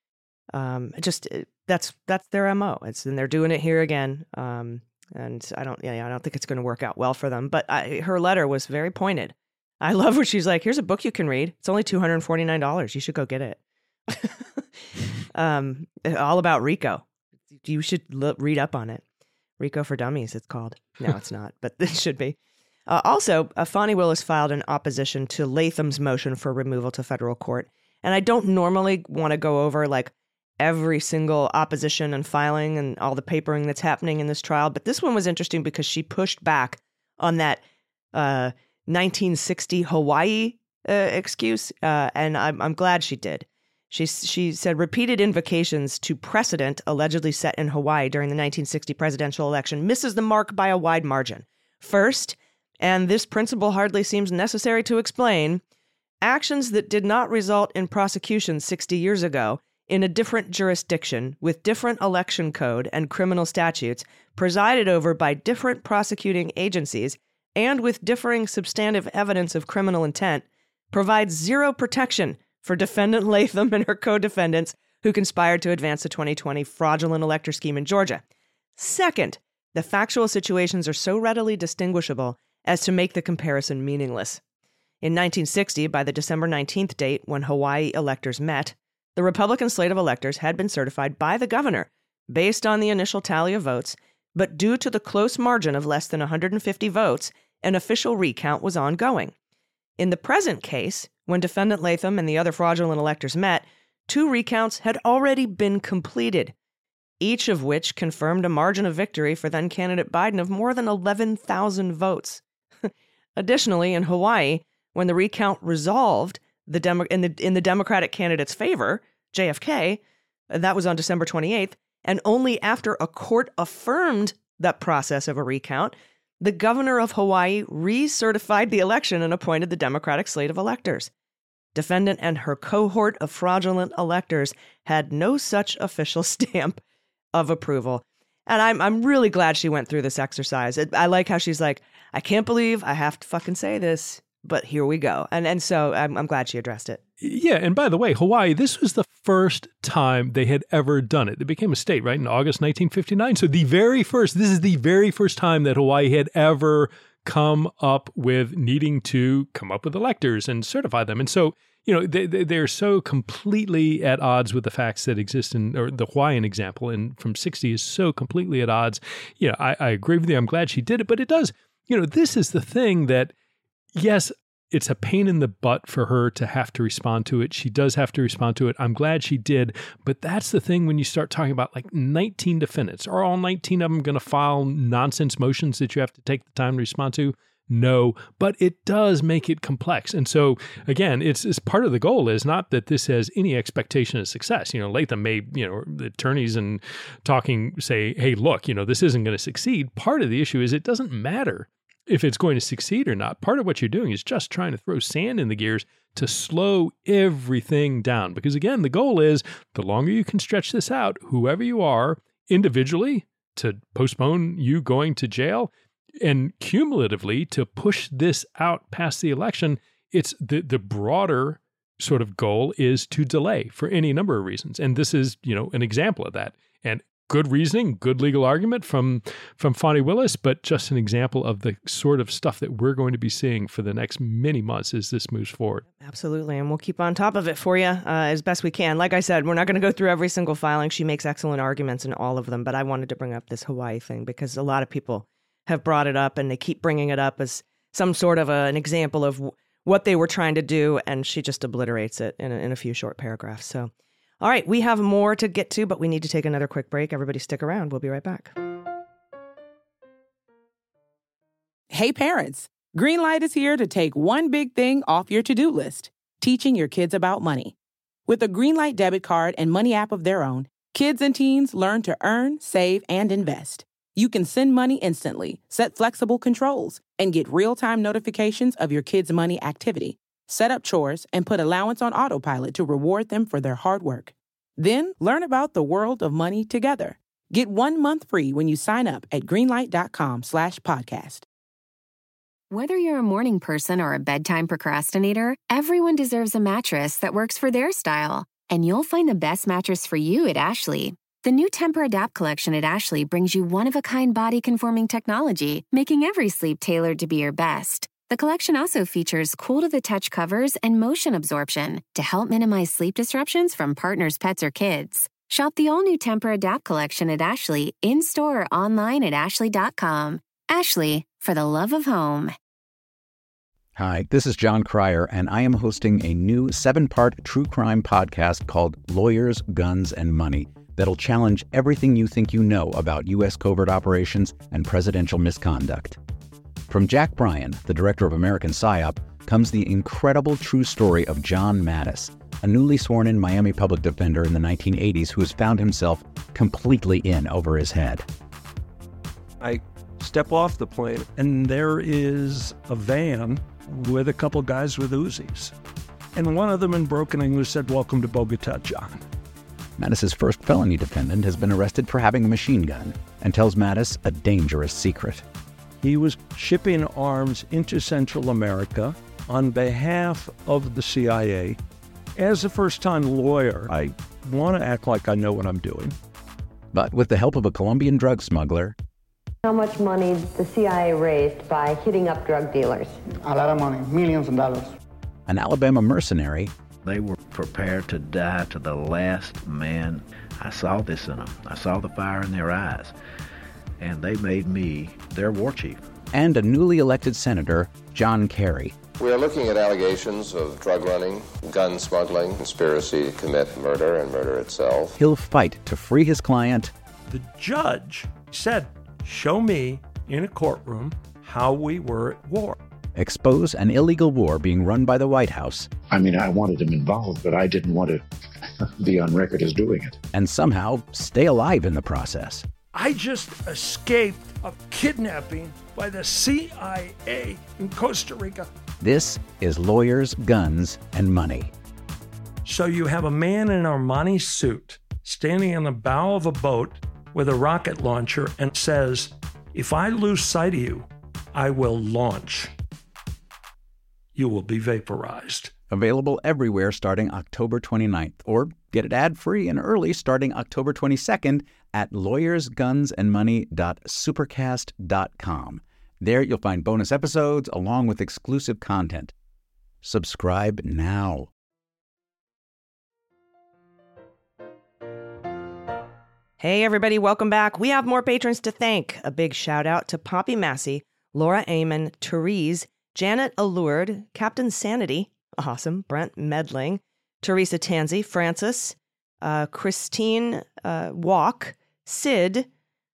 E: um, just that's that's their M O. It's and they're doing it here again. Um, and I don't, yeah, I don't think it's going to work out well for them. But I, her letter was very pointed. I love what she's like. Here's a book you can read. It's only two hundred forty-nine dollars. You should go get it. um, all about RICO. You should look, read up on it. RICO for Dummies, it's called. No, it's not, but it should be. Uh, also, uh, Fani Willis filed an opposition to Latham's motion for removal to federal court. And I don't normally want to go over like every single opposition and filing and all the papering that's happening in this trial. But this one was interesting because she pushed back on that uh, nineteen sixty Hawaii uh, excuse, uh, and I'm, I'm glad she did. She, she said repeated invocations to precedent allegedly set in Hawaii during the nineteen sixty presidential election misses the mark by a wide margin. First, and this principle hardly seems necessary to explain, actions that did not result in prosecution sixty years ago in a different jurisdiction with different election code and criminal statutes presided over by different prosecuting agencies and with differing substantive evidence of criminal intent provides zero protection for defendant Latham and her co-defendants who conspired to advance the twenty twenty fraudulent elector scheme in Georgia. Second, the factual situations are so readily distinguishable as to make the comparison meaningless. In nineteen sixty, by the December nineteenth date when Hawaii electors met, the Republican slate of electors had been certified by the governor based on the initial tally of votes, but due to the close margin of less than one hundred fifty votes, an official recount was ongoing. In the present case, when defendant Latham and the other fraudulent electors met, two recounts had already been completed, each of which confirmed a margin of victory for then-candidate Biden of more than eleven thousand votes. Additionally, in Hawaii, when the recount resolved the Demo- in, the, in the Democratic candidate's favor, J F K, that was on December twenty-eighth, and only after a court affirmed that process of a recount, the governor of Hawaii recertified the election and appointed the Democratic slate of electors. Defendant and her cohort of fraudulent electors had no such official stamp of approval. And I'm I'm really glad she went through this exercise. It, I like how she's like, I can't believe I have to fucking say this, but here we go. And and so I'm I'm glad she addressed it.
H: Yeah, and by the way, Hawaii, this was the first time they had ever done it. It became a state, right, in August nineteen fifty-nine. So the very first, this is the very first time that Hawaii had ever come up with needing to come up with electors and certify them. And so, you know, they, they're so completely at odds with the facts that exist in, or the Hawaiian example in from sixty is so completely at odds. You know, I, I agree with you. I'm glad she did it, but it does, you know, this is the thing that, yes, it's a pain in the butt for her to have to respond to it. She does have to respond to it. I'm glad she did. But that's the thing when you start talking about like nineteen defendants. Are all nineteen of them going to file nonsense motions that you have to take the time to respond to? No, but it does make it complex. And so, again, it's, it's part of the goal is not that this has any expectation of success. You know, Latham may, you know, the attorneys and talking say, hey, look, you know, this isn't going to succeed. Part of the issue is it doesn't matter if it's going to succeed or not. Part of what you're doing is just trying to throw sand in the gears to slow everything down. Because again, the goal is the longer you can stretch this out, whoever you are individually, to postpone you going to jail, and cumulatively to push this out past the election, it's the, the broader sort of goal is to delay for any number of reasons. And this is, you know, an example of that. And good reasoning, good legal argument from from Fani Willis, but just an example of the sort of stuff that we're going to be seeing for the next many months as this moves forward.
E: Absolutely, and we'll keep on top of it for you uh, as best we can. Like I said, we're not going to go through every single filing. She makes excellent arguments in all of them, but I wanted to bring up this Hawaii thing because a lot of people have brought it up, and they keep bringing it up as some sort of a, an example of w- what they were trying to do, and she just obliterates it in a, in a few short paragraphs. So, all right, we have more to get to, but we need to take another quick break. Everybody stick around. We'll be right back.
N: Hey, parents. Greenlight is here to take one big thing off your to-do list, teaching your kids about money. With a Greenlight debit card and money app of their own, kids and teens learn to earn, save, and invest. You can send money instantly, set flexible controls, and get real-time notifications of your kids' money activity. Set up chores and put allowance on autopilot to reward them for their hard work. Then learn about the world of money together. Get one month free when you sign up at greenlight.com slash podcast.
O: Whether you're a morning person or a bedtime procrastinator, everyone deserves a mattress that works for their style. And you'll find the best mattress for you at Ashley. The new Tempur-Adapt collection at Ashley brings you one-of-a-kind body-conforming technology, making every sleep tailored to be your best. The collection also features cool-to-the-touch covers and motion absorption to help minimize sleep disruptions from partners, pets, or kids. Shop the all-new Tempur-Adapt collection at Ashley, in-store or online at ashley dot com. Ashley, for the love of home.
P: Hi, this is John Cryer, and I am hosting a new seven-part true crime podcast called Lawyers, Guns, and Money that'll challenge everything you think you know about U S covert operations and presidential misconduct. From Jack Bryan, the director of American PSYOP, comes the incredible true story of John Mattis, a newly sworn-in Miami public defender in the nineteen eighties who has found himself completely in over his head.
Q: I step off the plane, and there is a van with a couple guys with Uzis. And one of them in broken English said, "Welcome to Bogota, John."
P: Mattis's first felony defendant has been arrested for having a machine gun and tells Mattis a dangerous secret.
Q: He was shipping arms into Central America on behalf of the C I A. As a first-time lawyer, I want to act like I know what I'm doing.
P: But with the help of a Colombian drug smuggler,
R: how much money the C I A raised by hitting up drug dealers?
S: A lot of money, millions of dollars.
P: An Alabama mercenary,
T: they were prepared to die to the last man. I saw this in them. I saw the fire in their eyes. And they made me their war chief.
P: And a newly elected senator, John Kerry.
U: We are looking at allegations of drug running, gun smuggling, conspiracy to commit murder and murder itself.
P: He'll fight to free his client.
Q: The judge said, "Show me in a courtroom how we were at war."
P: Expose an illegal war being run by the White House.
V: I mean, I wanted him involved, but I didn't want to be on record as doing it.
P: And somehow stay alive in the process.
Q: I just escaped a kidnapping by the C I A in Costa Rica.
P: This is Lawyers, Guns, and Money.
Q: So you have a man in an Armani suit standing on the bow of a boat with a rocket launcher and says, "If I lose sight of you, I will launch. You will be vaporized."
P: Available everywhere starting October twenty-ninth, or get it ad-free and early starting October twenty-second at lawyers guns and money dot supercast dot com. There you'll find bonus episodes along with exclusive content. Subscribe now.
E: Hey everybody, welcome back. We have more patrons to thank. A big shout out to Poppy Massey, Laura Amon, Therese, Janet Allured, Captain Sanity, awesome, Brent Medling, Teresa Tansey, Francis, uh, Christine uh, Walk, Sid,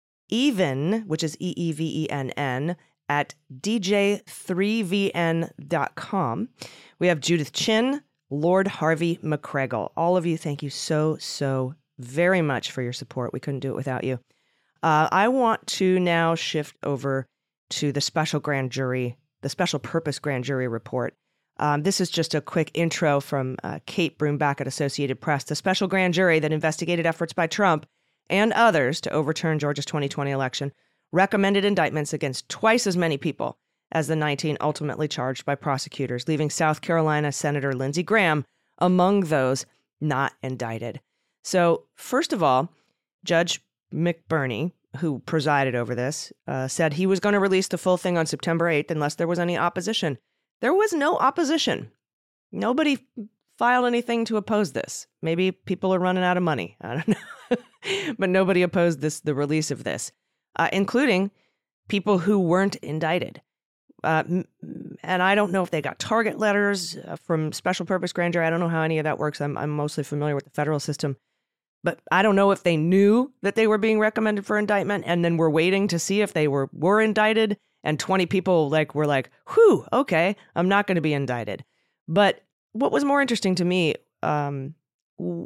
E: Even, which is E E V E N N, at D J three V N dot com. We have Judith Chin, Lord Harvey McCreggle. All of you, thank you so, so very much for your support. We couldn't do it without you. Uh, I want to now shift over to the special grand jury, the special purpose grand jury report. Um, this is just a quick intro from uh, Kate Brumback at Associated Press. The special grand jury that investigated efforts by Trump and others to overturn Georgia's twenty twenty election recommended indictments against twice as many people as the nineteen ultimately charged by prosecutors, leaving South Carolina Senator Lindsey Graham among those not indicted. So, first of all, Judge McBurney, who presided over this, uh, said he was going to release the full thing on September eighth unless there was any opposition. There was no opposition. Nobody filed anything to oppose this. Maybe people are running out of money. I don't know. But nobody opposed this, the release of this, uh, including people who weren't indicted. Uh, and I don't know if they got target letters from special purpose grand jury. I don't know how any of that works. I'm, I'm mostly familiar with the federal system. But I don't know if they knew that they were being recommended for indictment and then were waiting to see if they were, were indicted. And twenty people like were like, whew, okay, I'm not going to be indicted. But what was more interesting to me um, w-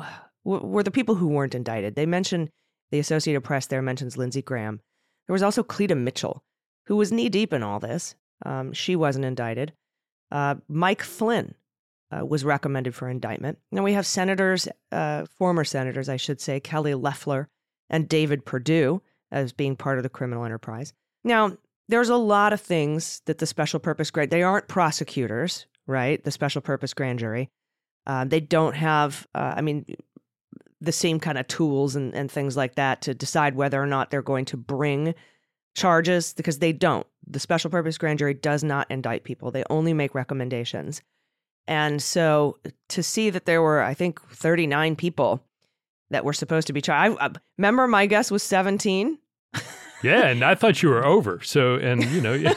E: were the people who weren't indicted. They mentioned, the Associated Press there mentions Lindsey Graham. There was also Cleta Mitchell, who was knee-deep in all this. Um, she wasn't indicted. Uh, Mike Flynn uh, was recommended for indictment. Now we have senators, uh, former senators, I should say, Kelly Loeffler and David Perdue as being part of the criminal enterprise. Now, there's a lot of things that the special purpose grand, they aren't prosecutors, right? The special purpose grand jury. Uh, they don't have, uh, I mean, the same kind of tools and, and things like that to decide whether or not they're going to bring charges, because they don't. The special purpose grand jury does not indict people. They only make recommendations. And so to see that there were, I think, thirty-nine people that were supposed to be charged. I, I remember my guess was seventeen.
H: Yeah, and I thought you were over. So, and you know,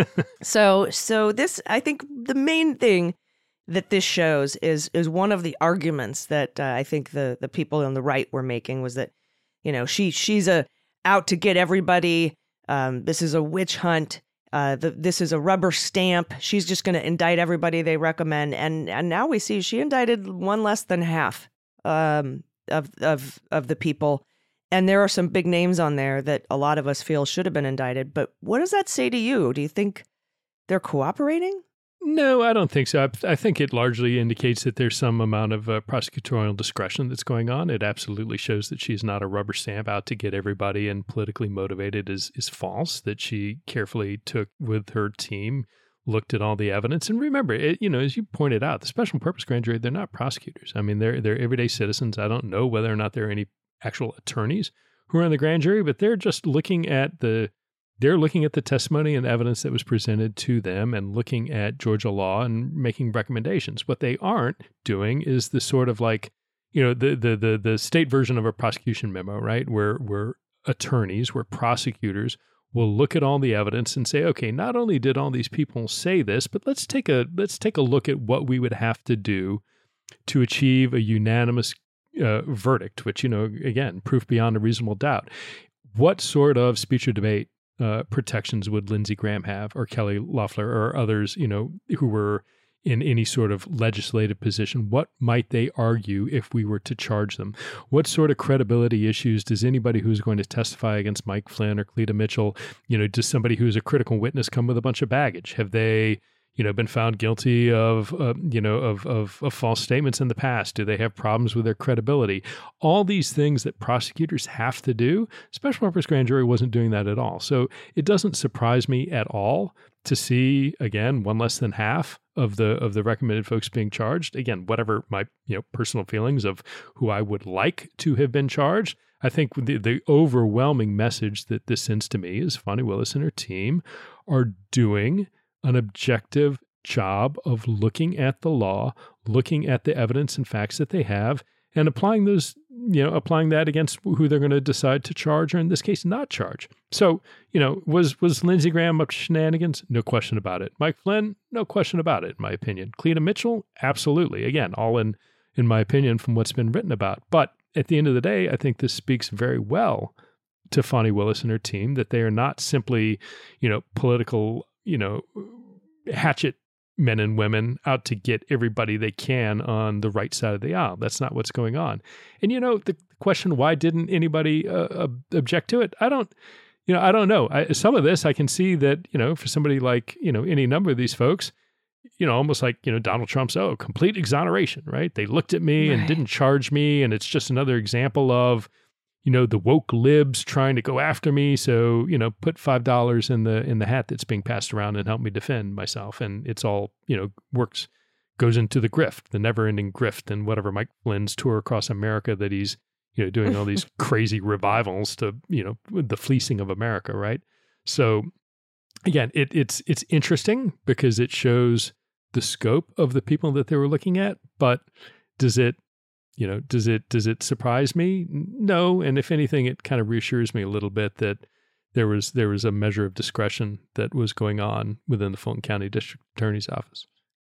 E: so so this, I think, the main thing that this shows is is one of the arguments that uh, I think the the people on the right were making was that, you know, she she's a out to get everybody. Um, this is a witch hunt. Uh, the, this is a rubber stamp. She's just going to indict everybody they recommend. And and now we see she indicted one less than half um, of of of the people. And there are some big names on there that a lot of us feel should have been indicted. But what does that say to you? Do you think they're cooperating?
H: No, I don't think so. I, I think it largely indicates that there's some amount of uh, prosecutorial discretion that's going on. It absolutely shows that she's not a rubber stamp out to get everybody and politically motivated is, is false, that she carefully took with her team, looked at all the evidence. And remember, it, you know, as you pointed out, the special purpose grand jury, they're not prosecutors. I mean, they're, they're everyday citizens. I don't know whether or not there are any actual attorneys who are in the grand jury, but they're just looking at the They're looking at the testimony and evidence that was presented to them and looking at Georgia law and making recommendations. What they aren't doing is the sort of like, you know, the the the, the state version of a prosecution memo, right? Where where attorneys, where prosecutors will look at all the evidence and say, okay, not only did all these people say this, but let's take a let's take a look at what we would have to do to achieve a unanimous uh, verdict, which, you know, again, proof beyond a reasonable doubt. What sort of speech or debate Uh, protections would Lindsey Graham have, or Kelly Loeffler, or others, you know, who were in any sort of legislative position? What might they argue if we were to charge them? What sort of credibility issues does anybody who's going to testify against Mike Flynn or Cleta Mitchell, you know, does somebody who's a critical witness come with a bunch of baggage? Have they, you know, been found guilty of, uh, you know, of, of, of false statements in the past? Do they have problems with their credibility? All these things that prosecutors have to do, special purpose grand jury wasn't doing that at all. So it doesn't surprise me at all to see, again, one less than half of the of the recommended folks being charged. Again, whatever my, you know, personal feelings of who I would like to have been charged, I think the, the overwhelming message that this sends to me is Fani Willis and her team are doing an objective job of looking at the law, looking at the evidence and facts that they have, and applying those, you know, applying that against who they're going to decide to charge, or in this case, not charge. So, you know, was was Lindsey Graham up to shenanigans? No question about it. Mike Flynn? No question about it, in my opinion. Cleta Mitchell? Absolutely. Again, all in, in my opinion, from what's been written about. But at the end of the day, I think this speaks very well to Fani Willis and her team, that they are not simply, you know, political, you know, hatchet men and women out to get everybody they can on the right side of the aisle. That's not what's going on. And, you know, the question, why didn't anybody uh, object to it? I don't, you know, I don't know. I, some of this I can see that, you know, for somebody like, you know, any number of these folks, you know, almost like, you know, Donald Trump's, oh, complete exoneration, right? They looked at me right. and didn't charge me. And it's just another example of, you know, the woke libs trying to go after me. So, you know, put five dollars in the in the hat that's being passed around and help me defend myself. And it's all, you know, works, goes into the grift, the never ending grift, and whatever Mike Flynn's tour across America that he's, you know, doing all these crazy revivals to, you know, the fleecing of America, right? So again, it, it's it's interesting because it shows the scope of the people that they were looking at, but does it, You know, does it does it surprise me? No, and if anything, it kind of reassures me a little bit that there was there was a measure of discretion that was going on within the Fulton County District Attorney's Office.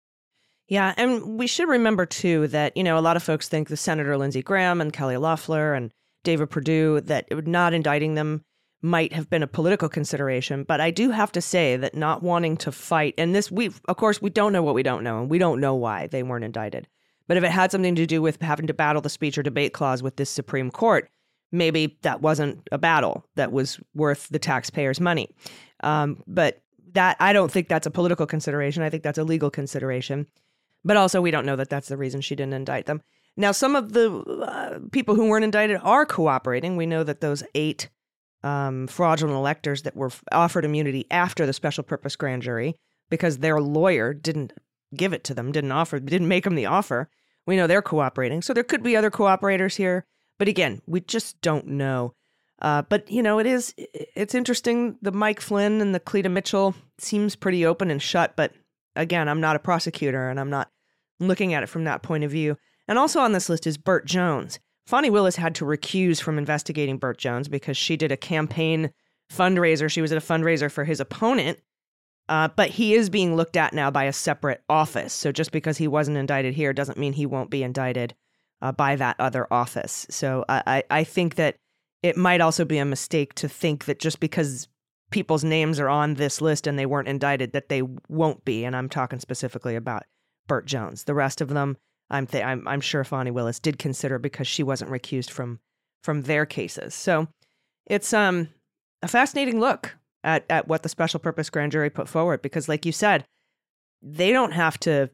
E: Yeah, and we should remember too that, you know, a lot of folks think the Senator Lindsey Graham and Kelly Loeffler and David Perdue, that not indicting them might have been a political consideration. But I do have to say that not wanting to fight, and this, we of course we don't know what we don't know, and we don't know why they weren't indicted. But if it had something to do with having to battle the speech or debate clause with this Supreme Court, maybe that wasn't a battle that was worth the taxpayers' money. Um, but that, I don't think that's a political consideration. I think that's a legal consideration. But also, we don't know that that's the reason she didn't indict them. Now, some of the uh, people who weren't indicted are cooperating. We know that those eight um, fraudulent electors that were offered immunity after the special purpose grand jury, because their lawyer didn't give it to them, didn't offer, didn't make them the offer. We know they're cooperating. So there could be other cooperators here. But again, we just don't know. Uh, but, you know, it is, it's interesting. The Mike Flynn and the Cleta Mitchell seems pretty open and shut. But again, I'm not a prosecutor and I'm not looking at it from that point of view. And also on this list is Burt Jones. Fani Willis had to recuse from investigating Burt Jones because she did a campaign fundraiser. She was at a fundraiser for his opponent. Uh, but he is being looked at now by a separate office. So just because he wasn't indicted here doesn't mean he won't be indicted uh, by that other office. So I, I think that it might also be a mistake to think that just because people's names are on this list and they weren't indicted, that they won't be. And I'm talking specifically about Burt Jones. The rest of them, I'm th- I'm, I'm sure Fani Willis did consider because she wasn't recused from from their cases. So it's um a fascinating look at, at what the special purpose grand jury put forward, because like you said, they don't have to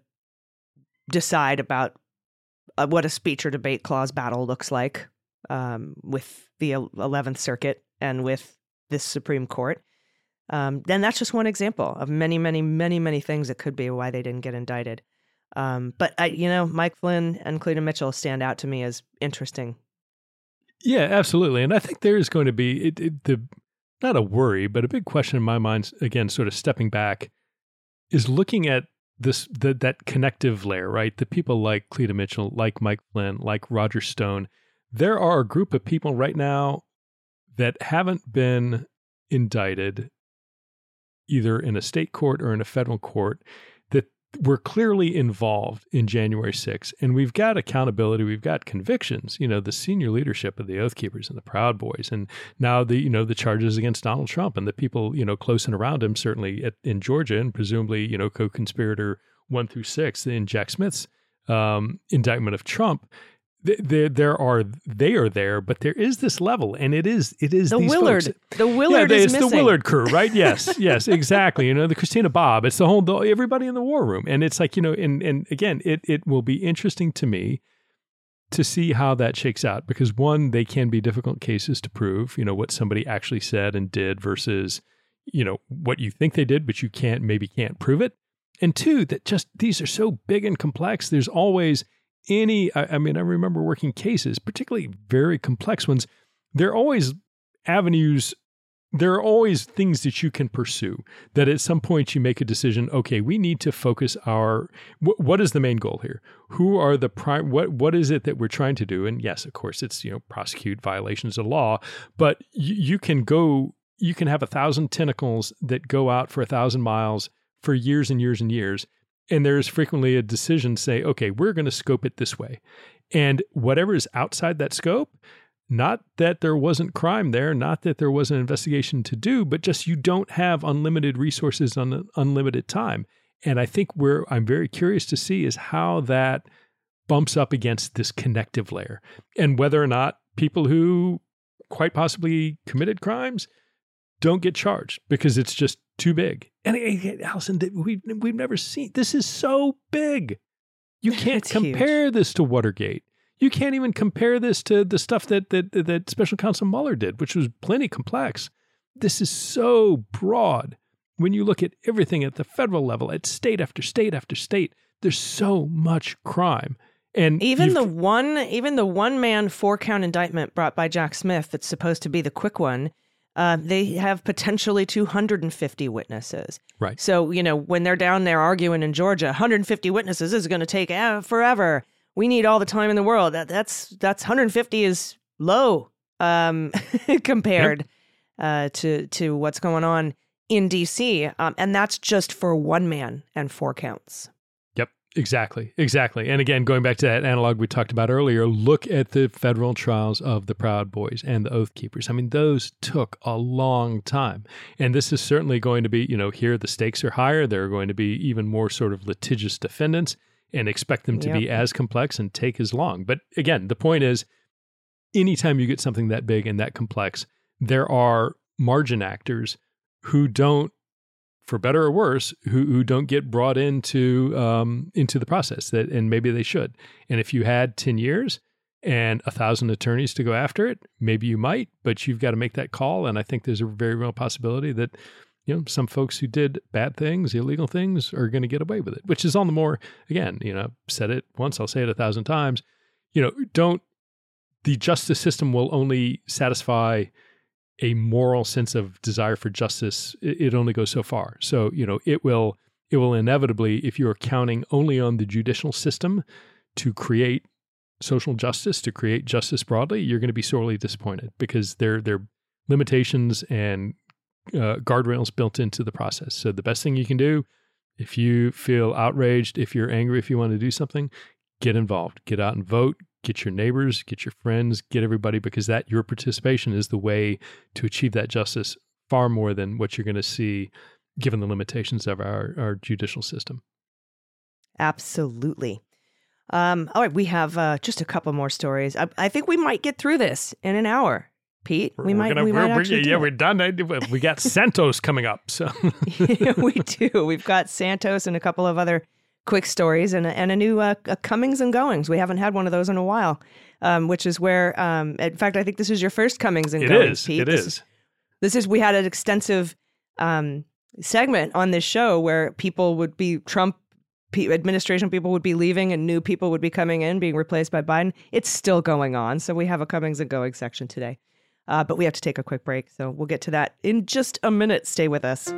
E: decide about uh, what a speech or debate clause battle looks like um, with the eleventh Circuit and with this Supreme Court. Um, then that's just one example of many, many, many, many things that could be why they didn't get indicted. Um, but, I, you know, Mike Flynn and Cleta Mitchell stand out to me as interesting.
H: Yeah, absolutely. And I think there is going to be it, it, the not a worry, but a big question in my mind, again, sort of stepping back, is looking at this the, that connective layer, right? The people like Cleta Mitchell, like Mike Flynn, like Roger Stone. There are a group of people right now that haven't been indicted either in a state court or in a federal court that were clearly involved in January sixth. And we've got accountability, we've got convictions, you know, the senior leadership of the Oath Keepers and the Proud Boys, and now the, you know, the charges against Donald Trump and the people, you know, close and around him, certainly at, in Georgia, and presumably, you know, co-conspirator one through six in Jack Smith's um, indictment of Trump. There, there are, they are there, but there is this level, and it is, it is
E: the
H: these
E: Willard.
H: Folks.
E: The Willard
H: yeah,
E: is
H: it's
E: missing.
H: the Willard crew, right? Yes, yes, exactly. You know, the Christina Bobb. It's the whole, the, everybody in the war room, and it's like, you know, and and again, it it will be interesting to me to see how that shakes out, because one, they can be difficult cases to prove. You know, what somebody actually said and did versus, you know, what you think they did, but you can't maybe can't prove it. And two, that just these are so big and complex. There's always Any, I, I mean, I remember working cases, particularly very complex ones. There are always avenues, there are always things that you can pursue that at some point you make a decision, okay, we need to focus our, wh- what is the main goal here? Who are the prime, what, what is it that we're trying to do? And yes, of course, it's, you know, prosecute violations of law, but you, you can go, you can have a thousand tentacles that go out for a thousand miles for years and years and years. And there's frequently a decision to say, okay, we're going to scope it this way. And whatever is outside that scope, not that there wasn't crime there, not that there was an investigation to do, but just you don't have unlimited resources on unlimited time. And I think where I'm very curious to see is how that bumps up against this connective layer, and whether or not people who quite possibly committed crimes don't get charged because it's just too big. And Allison, we've, we've never seen, this is so big. You can't compare huge. this to Watergate. You can't even compare this to the stuff that, that, that Special Counsel Mueller did, which was plenty complex. This is so broad. When you look at everything at the federal level, at state after state after state, there's so much crime. And
E: even the one, even the one man four count indictment brought by Jack Smith that's supposed to be the quick one, Uh, they have potentially two hundred fifty witnesses.
H: Right.
E: So, you know, when they're down there arguing in Georgia, one hundred fifty witnesses is going to take uh, forever. We need all the time in the world. That, that's that's one hundred fifty is low um, compared yep. uh, to to what's going on in D C. Um, and that's just for one man and four counts.
H: Yep. Exactly. Exactly. And again, going back to that analog we talked about earlier, look at the federal trials of the Proud Boys and the Oath Keepers. I mean, those took a long time. And this is certainly going to be, you know, here the stakes are higher. There are going to be even more sort of litigious defendants, and expect them to yep. be as complex and take as long. But again, the point is, anytime you get something that big and that complex, there are margin actors who don't, for better or worse, who who don't get brought into um, into the process, that, and maybe they should. And if you had ten years and a thousand attorneys to go after it, maybe you might, but you've got to make that call. And I think there's a very real possibility that, you know, some folks who did bad things, illegal things, are going to get away with it, which is all the more, again, you know, said it once, I'll say it a thousand times, you know, don't, the justice system will only satisfy a moral sense of desire for justice. It only goes so far. So, you know, it will, it will inevitably, if you're counting only on the judicial system to create social justice, to create justice broadly, you're going to be sorely disappointed, because their, their limitations and uh, guardrails built into the process. So the best thing you can do, if you feel outraged, if you're angry, if you want to do something, get involved. Get out and vote. Get your neighbors, get your friends, get everybody, because that your participation is the way to achieve that justice far more than what you're going to see given the limitations of our, our judicial system.
E: Absolutely. Um, all right, we have uh, just a couple more stories. I, I think we might get through this in an hour, Pete. We
H: we're
E: might.
H: Gonna,
E: we
H: we're,
E: might
H: we're,
E: actually.
H: yeah,
E: do
H: we're
E: it.
H: done. We got Santos coming up. So
E: yeah, we do. We've got Santos and a couple of other quick stories and a, and a new uh, a comings and goings. We haven't had one of those in a while, um, which is where, um, in fact, I think this is your first comings and
H: it
E: goings,
H: is.
E: Pete.
H: It
E: this
H: is.
E: is. This is. We had an extensive um, segment on this show where people would be Trump p- administration people would be leaving and new people would be coming in, being replaced by Biden. It's still going on, so we have a comings and goings section today, uh, but we have to take a quick break, so we'll get to that in just a minute. Stay with us.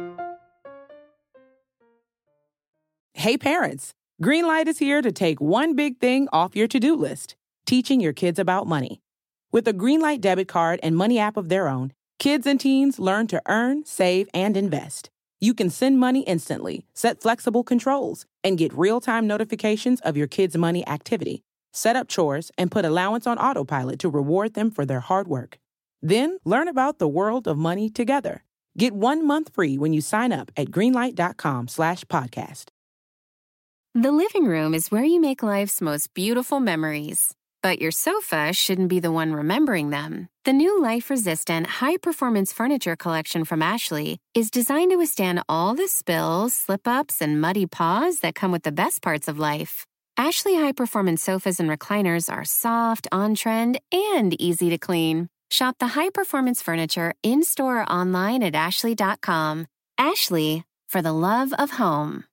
N: Hey, parents. Greenlight is here to take one big thing off your to-do list, teaching your kids about money. With a Greenlight debit card and money app of their own, kids and teens learn to earn, save, and invest. You can send money instantly, set flexible controls, and get real-time notifications of your kids' money activity. Set up chores and put allowance on autopilot to reward them for their hard work. Then learn about the world of money together. Get one month free when you sign up at greenlight.com slash podcast.
O: The living room is where you make life's most beautiful memories. But your sofa shouldn't be the one remembering them. The new life-resistant, high-performance furniture collection from Ashley is designed to withstand all the spills, slip-ups, and muddy paws that come with the best parts of life. Ashley high-performance sofas and recliners are soft, on-trend, and easy to clean. Shop the high-performance furniture in-store or online at ashley dot com. Ashley, for the love of home.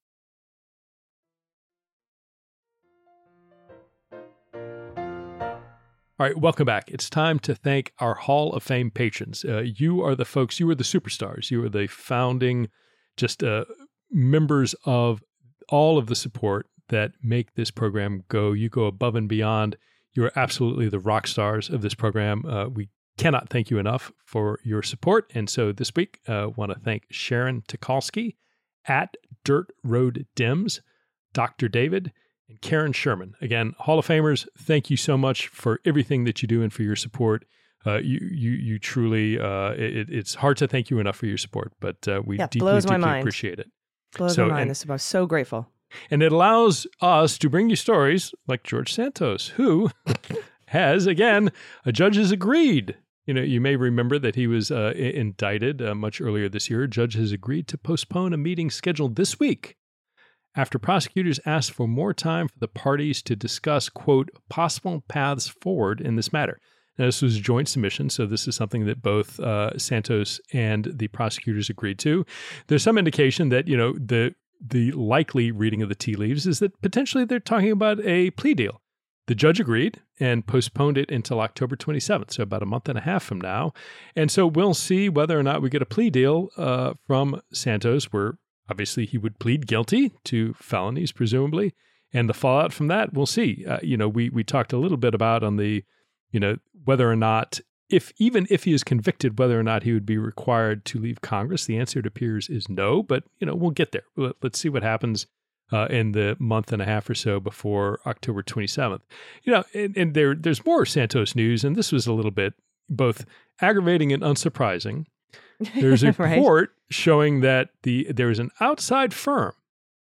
H: All right, welcome back. It's time to thank our Hall of Fame patrons. Uh, you are the folks, you are the superstars. You are the founding, just uh, members of all of the support that make this program go. You go above and beyond. You are absolutely the rock stars of this program. Uh, we cannot thank you enough for your support. And so this week, I uh, want to thank Sharon Tukalski, at Dirt Road Dims, Doctor David, and Karen Sherman. Again, Hall of Famers, thank you so much for everything that you do and for your support. Uh, you, you, you truly, uh, it, it's hard to thank you enough for your support, but uh, we
E: yeah,
H: deeply,
E: blows my
H: deeply
E: mind.
H: appreciate it.
E: Blows
H: so,
E: my mind.
H: And,
E: this is, I'm so grateful.
H: And it allows us to bring you stories like George Santos, who has, again, a judge has agreed. You know, you may remember that he was uh, indicted uh, much earlier this year. A judge has agreed to postpone a meeting scheduled this week after prosecutors asked for more time for the parties to discuss, quote, possible paths forward in this matter. Now, this was a joint submission, so this is something that both uh, Santos and the prosecutors agreed to. There's some indication that, you know, the the likely reading of the tea leaves is that potentially they're talking about a plea deal. The judge agreed and postponed it until October twenty-seventh, so about a month and a half from now. And so we'll see whether or not we get a plea deal uh, from Santos, where obviously he would plead guilty to felonies, presumably. And the fallout from that, we'll see. Uh, you know, we we talked a little bit about on the, you know, whether or not, if even if he is convicted, whether or not he would be required to leave Congress. The answer, it appears, is no. But, you know, we'll get there. Let's see what happens Uh, in the month and a half or so before October twenty-seventh. You know, and, and there there's more Santos news, and this was a little bit both aggravating and unsurprising. There's a
E: right.
H: report showing that the there is an outside firm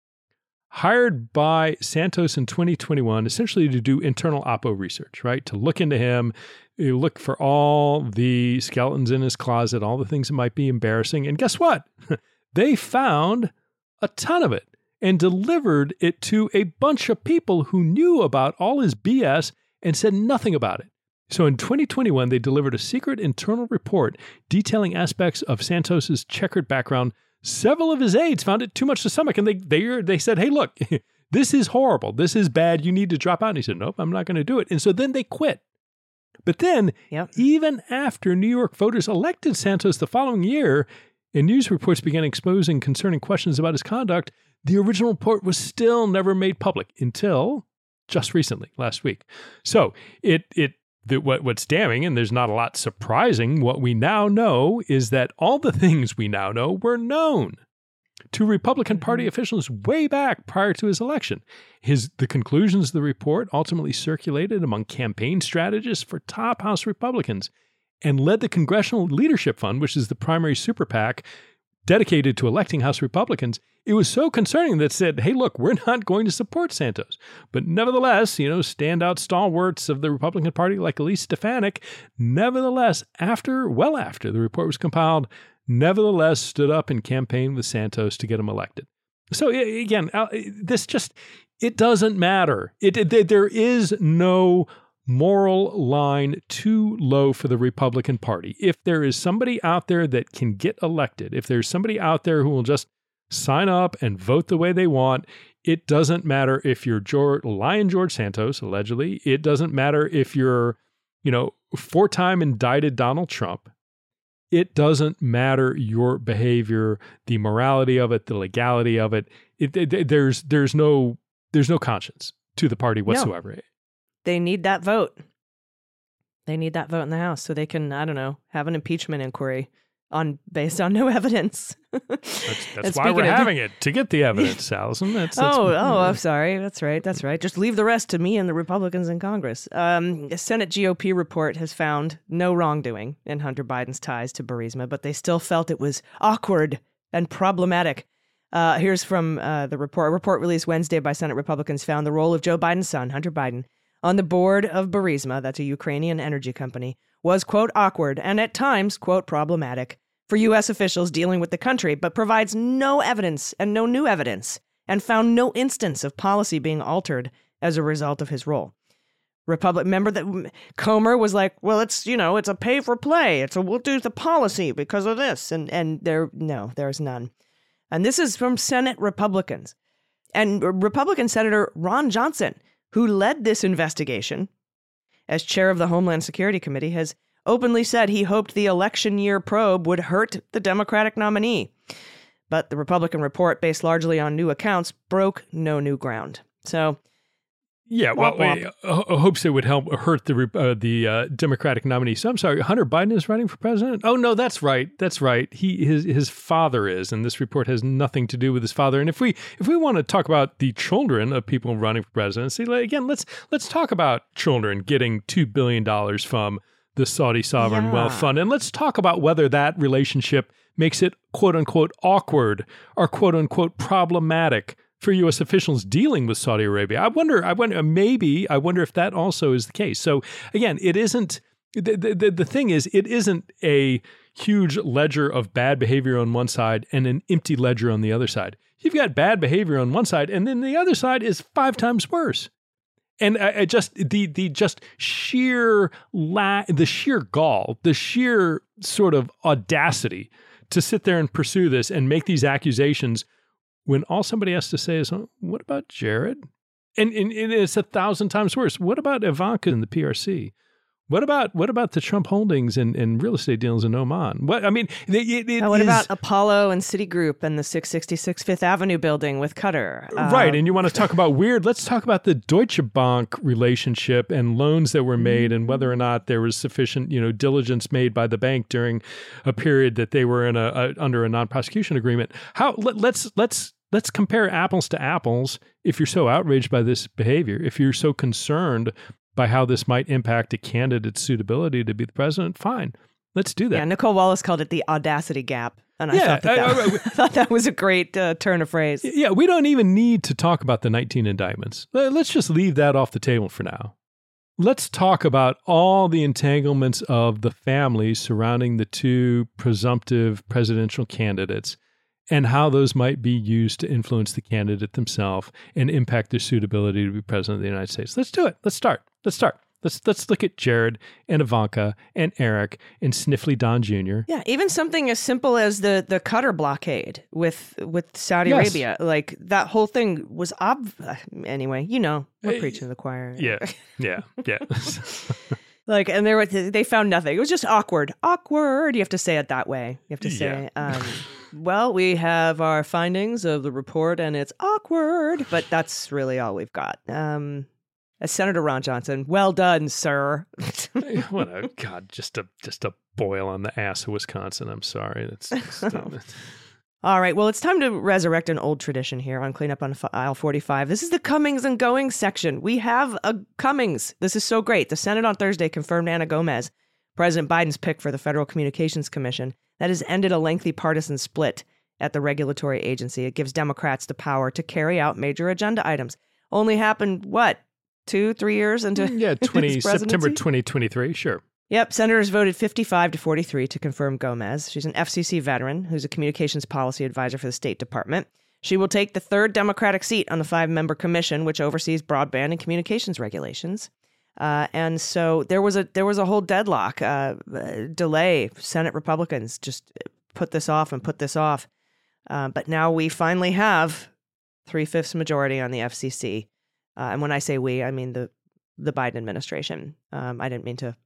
H: hired by Santos in twenty twenty-one, essentially to do internal Oppo research, right? To look into him, you look for all the skeletons in his closet, all the things that might be embarrassing. And guess what? They found a ton of it and delivered it to a bunch of people who knew about all his B S and said nothing about it. So in twenty twenty-one, they delivered a secret internal report detailing aspects of Santos's checkered background. Several of his aides found it too much to stomach, and they they they said, hey, look, this is horrible. This is bad. You need to drop out. And he said, nope, I'm not going to do it. And so then they quit. But then,
E: yep.
H: even after New York voters elected Santos the following year, and news reports began exposing concerning questions about his conduct, the original report was still never made public until just recently, last week. So it it the, what, what's damning, and there's not a lot surprising, what we now know is that all the things we now know were known to Republican Party officials way back prior to his election. His the conclusions of the report ultimately circulated among campaign strategists for top House Republicans and led the Congressional Leadership Fund, which is the primary super PAC dedicated to electing House Republicans. It was so concerning that it said, hey, look, we're not going to support Santos. But nevertheless, you know, standout stalwarts of the Republican Party like Elise Stefanik, nevertheless, after, well after the report was compiled, nevertheless stood up and campaigned with Santos to get him elected. So again, this just, it doesn't matter. It, it there is no moral line too low for the Republican Party. If there is somebody out there that can get elected, if there's somebody out there who will just sign up and vote the way they want, it doesn't matter if you're George, Lion George Santos, allegedly. It doesn't matter if you're, you know, four-time indicted Donald Trump. It doesn't matter your behavior, the morality of it, the legality of it. It, it there's there's no there's no conscience to the party whatsoever.
E: No. They need that vote. They need that vote in the House so they can, I don't know, have an impeachment inquiry on based on no evidence.
H: That's, that's why we're of, having it, to get the evidence, Allison. That's, that's
E: oh,
H: what,
E: oh, I'm sorry. That's right. That's right. Just leave the rest to me and the Republicans in Congress. Um, the Senate G O P report has found no wrongdoing in Hunter Biden's ties to Burisma, but they still felt it was awkward and problematic. Uh, here's from uh, the report. A report released Wednesday by Senate Republicans found the role of Joe Biden's son, Hunter Biden, on the board of Burisma, that's a Ukrainian energy company, was, quote, awkward and at times, quote, problematic for U S officials dealing with the country, but provides no evidence and no new evidence and found no instance of policy being altered as a result of his role. Republic, remember that Comer was like, well, it's, you know, it's a pay for play. It's a, we'll do the policy because of this. And, and there, no, there's none. And this is from Senate Republicans. And Republican Senator Ron Johnson, who led this investigation as chair of the Homeland Security Committee, has openly said he hoped the election year probe would hurt the Democratic nominee. But the Republican report, based largely on new accounts, broke no new ground. So,
H: yeah, well, womp, womp. I, I hopes it would help hurt the uh, the uh, Democratic nominee. So I'm sorry, Hunter Biden is running for president? Oh, no, that's right. That's right. He his his father is, and this report has nothing to do with his father. And if we if we want to talk about the children of people running for presidency, again, let's let's talk about children getting two billion dollars from the Saudi Sovereign
E: yeah.
H: Wealth Fund. And let's talk about whether that relationship makes it quote unquote awkward or quote unquote problematic for U S officials dealing with Saudi Arabia. I wonder, I wonder, maybe, I wonder if that also is the case. So again, it isn't, the, the, the thing is, it isn't a huge ledger of bad behavior on one side and an empty ledger on the other side. You've got bad behavior on one side, and then the other side is five times worse. And I, I just, the the just sheer, la- the sheer gall, the sheer sort of audacity to sit there and pursue this and make these accusations when all somebody has to say is, oh, what about Jared? And, and, and it's a thousand times worse. What about Ivanka and the P R C? What about what about the Trump holdings and, and real estate deals in Oman? What I mean, it, it
E: now, what
H: is,
E: about Apollo and Citigroup and the six sixty-six Fifth Avenue building with Qatar? Uh,
H: right, and you want to talk about weird? Let's talk about the Deutsche Bank relationship and loans that were made, and whether or not there was sufficient, you know, diligence made by the bank during a period that they were in a, a under a non-prosecution agreement. How let, let's let's. Let's compare apples to apples. If you're so outraged by this behavior, if you're so concerned by how this might impact a candidate's suitability to be the president, fine. Let's do that.
E: Yeah, Nicole Wallace called it the audacity gap. And I,
H: yeah,
E: thought, that that,
H: I, I,
E: I thought that was a great uh, turn of phrase.
H: Yeah, we don't even need to talk about the nineteen indictments. Let's just leave that off the table for now. Let's talk about all the entanglements of the families surrounding the two presumptive presidential candidates and how those might be used to influence the candidate themselves and impact their suitability to be president of the United States. Let's do it. Let's start. Let's start. Let's let's look at Jared and Ivanka and Eric and Sniffly Don Junior
E: Yeah, even something as simple as the the Qatar blockade with with Saudi
H: yes.
E: Arabia, like that whole thing was ob. Anyway, you know, we're uh, preaching to the choir.
H: Yeah, yeah, yeah.
E: Like, and there, they found nothing. It was just awkward. Awkward. You have to say it that way. You have to say,
H: yeah.
E: um, well, we have our findings of the report and it's awkward, but that's really all we've got. Um, As Senator Ron Johnson, well done, sir.
H: What a God, just a just a boil on the ass of Wisconsin. I'm sorry. That's just, uh,
E: All right, well, it's time to resurrect an old tradition here on Cleanup on Aisle forty-five. This is the comings and goings section. We have a comings. This is so great. The Senate on Thursday confirmed Anna Gomez, President Biden's pick for the Federal Communications Commission. That has ended a lengthy partisan split at the regulatory agency. It gives Democrats the power to carry out major agenda items. Only happened, what, two, three years into
H: yeah, twenty
E: his
H: September twenty twenty-three, sure.
E: Yep, senators voted fifty-five to forty-three to confirm Gomez. She's an F C C veteran who's a communications policy advisor for the State Department. She will take the third Democratic seat on the five-member commission, which oversees broadband and communications regulations. Uh, and so there was a there was a whole deadlock, uh, delay. Senate Republicans just put this off and put this off. Uh, but now we finally have three-fifths majority on the F C C. Uh, and when I say we, I mean the the Biden administration. Um, I didn't mean to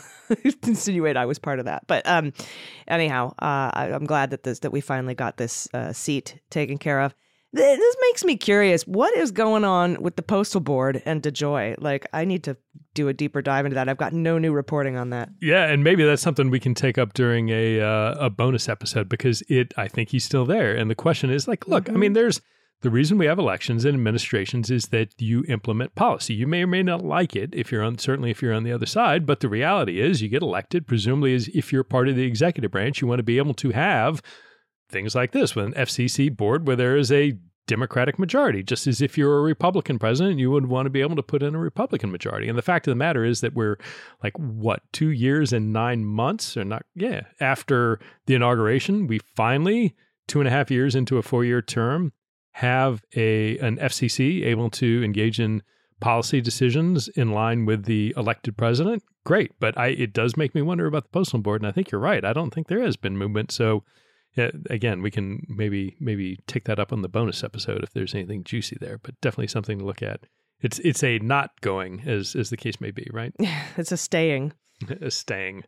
E: insinuate I was part of that. But um, anyhow, uh, I, I'm glad that this that we finally got this uh, seat taken care of. This makes me curious. What is going on with the Postal Board and DeJoy? Like, I need to do a deeper dive into that. I've got no new reporting on that.
H: Yeah, and maybe that's something we can take up during a uh, a bonus episode because it. I think he's still there. And the question is, like, look, mm-hmm. I mean, there's the reason we have elections and administrations is that you implement policy. You may or may not like it if you're on, certainly if you're on the other side, but the reality is you get elected, presumably as if you're part of the executive branch, you want to be able to have things like this with an F C C board where there is a Democratic majority, just as if you're a Republican president, you would want to be able to put in a Republican majority. And the fact of the matter is that we're like, what, two years and nine months or not? Yeah. After the inauguration, we finally, two and a half years into a four-year term, have a an F C C able to engage in policy decisions in line with the elected president. Great. But I it does make me wonder about the Postal Board. And I think you're right. I don't think there has been movement. So yeah, again, we can maybe maybe take that up on the bonus episode if there's anything juicy there, but definitely something to look at. It's it's a not going, as as the case may be, right?
E: It's a staying.
H: a staying.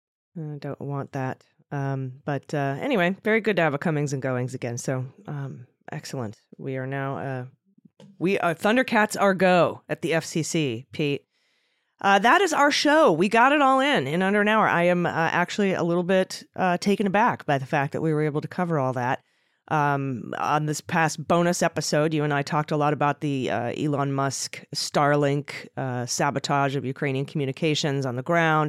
E: I don't want that. Um, but uh, anyway, very good to have a comings and goings again. So um, excellent. We are now, uh, we are, Thundercats are go at the F C C, Pete. Uh, that is our show. We got it all in in under an hour. I am uh, actually a little bit uh, taken aback by the fact that we were able to cover all that. Um, on this past bonus episode, you and I talked a lot about the uh, Elon Musk Starlink uh, sabotage of Ukrainian communications on the ground.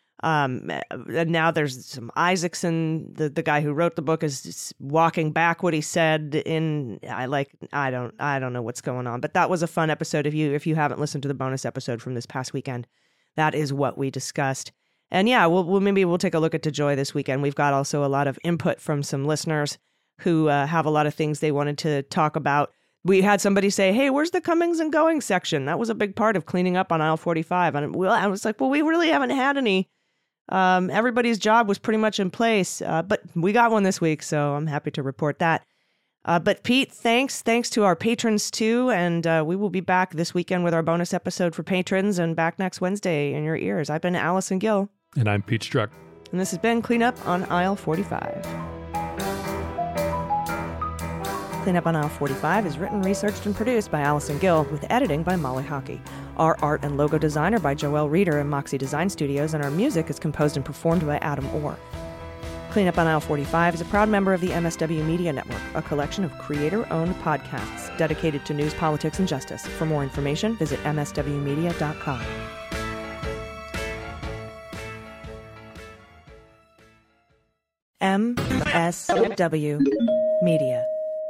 E: Um, and now there's some Isaacson, the, the guy who wrote the book, is just walking back what he said in, I like, I don't, I don't know what's going on, but that was a fun episode. If you, if you haven't listened to the bonus episode from this past weekend, that is what we discussed. And yeah, we'll, we'll maybe we'll take a look at DeJoy this weekend. We've got also a lot of input from some listeners who uh, have a lot of things they wanted to talk about. We had somebody say, hey, where's the comings and goings section? That was a big part of cleaning up on aisle forty-five. And well, I was like, well, we really haven't had any. Um, everybody's job was pretty much in place, uh, but we got one this week, so I'm happy to report that. Uh, but Pete, thanks. Thanks to our patrons, too, and uh, we will be back this weekend with our bonus episode for patrons and back next Wednesday in your ears. I've been Allison Gill.
H: And I'm Pete Struck.
E: And this has been Cleanup on Aisle forty-five. Cleanup on Aisle forty-five is written, researched, and produced by Allison Gill, with editing by Molly Hockey. Our art and logo design are by Joelle Reeder and Moxie Design Studios, and our music is composed and performed by Adam Orr. Cleanup on Aisle forty-five is a proud member of the M S W Media Network, a collection of creator-owned podcasts dedicated to news, politics, and justice. For more information, visit m s w media dot com. M S W Media.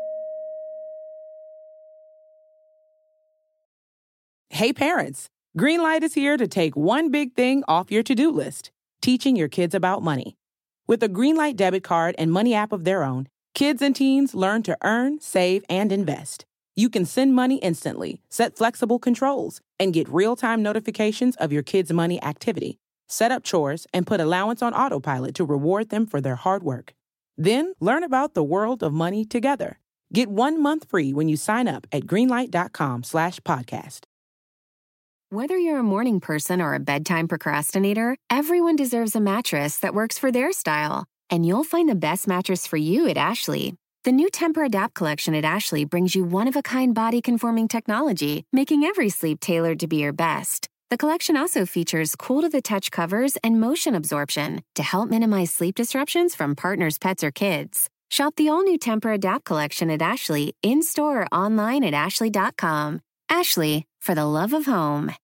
N: Hey parents, Greenlight is here to take one big thing off your to-do list, teaching your kids about money. With a Greenlight debit card and money app of their own, kids and teens learn to earn, save, and invest. You can send money instantly, set flexible controls, and get real-time notifications of your kids' money activity. Set up chores and put allowance on autopilot to reward them for their hard work. Then learn about the world of money together. Get one month free when you sign up at greenlight.com slash podcast.
O: Whether you're a morning person or a bedtime procrastinator, everyone deserves a mattress that works for their style. And you'll find the best mattress for you at Ashley. The new Temper-Adapt collection at Ashley brings you one-of-a-kind body-conforming technology, making every sleep tailored to be your best. The collection also features cool-to-the-touch covers and motion absorption to help minimize sleep disruptions from partners, pets, or kids. Shop the all-new Temper-Adapt collection at Ashley, in-store or online at ashley dot com. Ashley, for the love of home.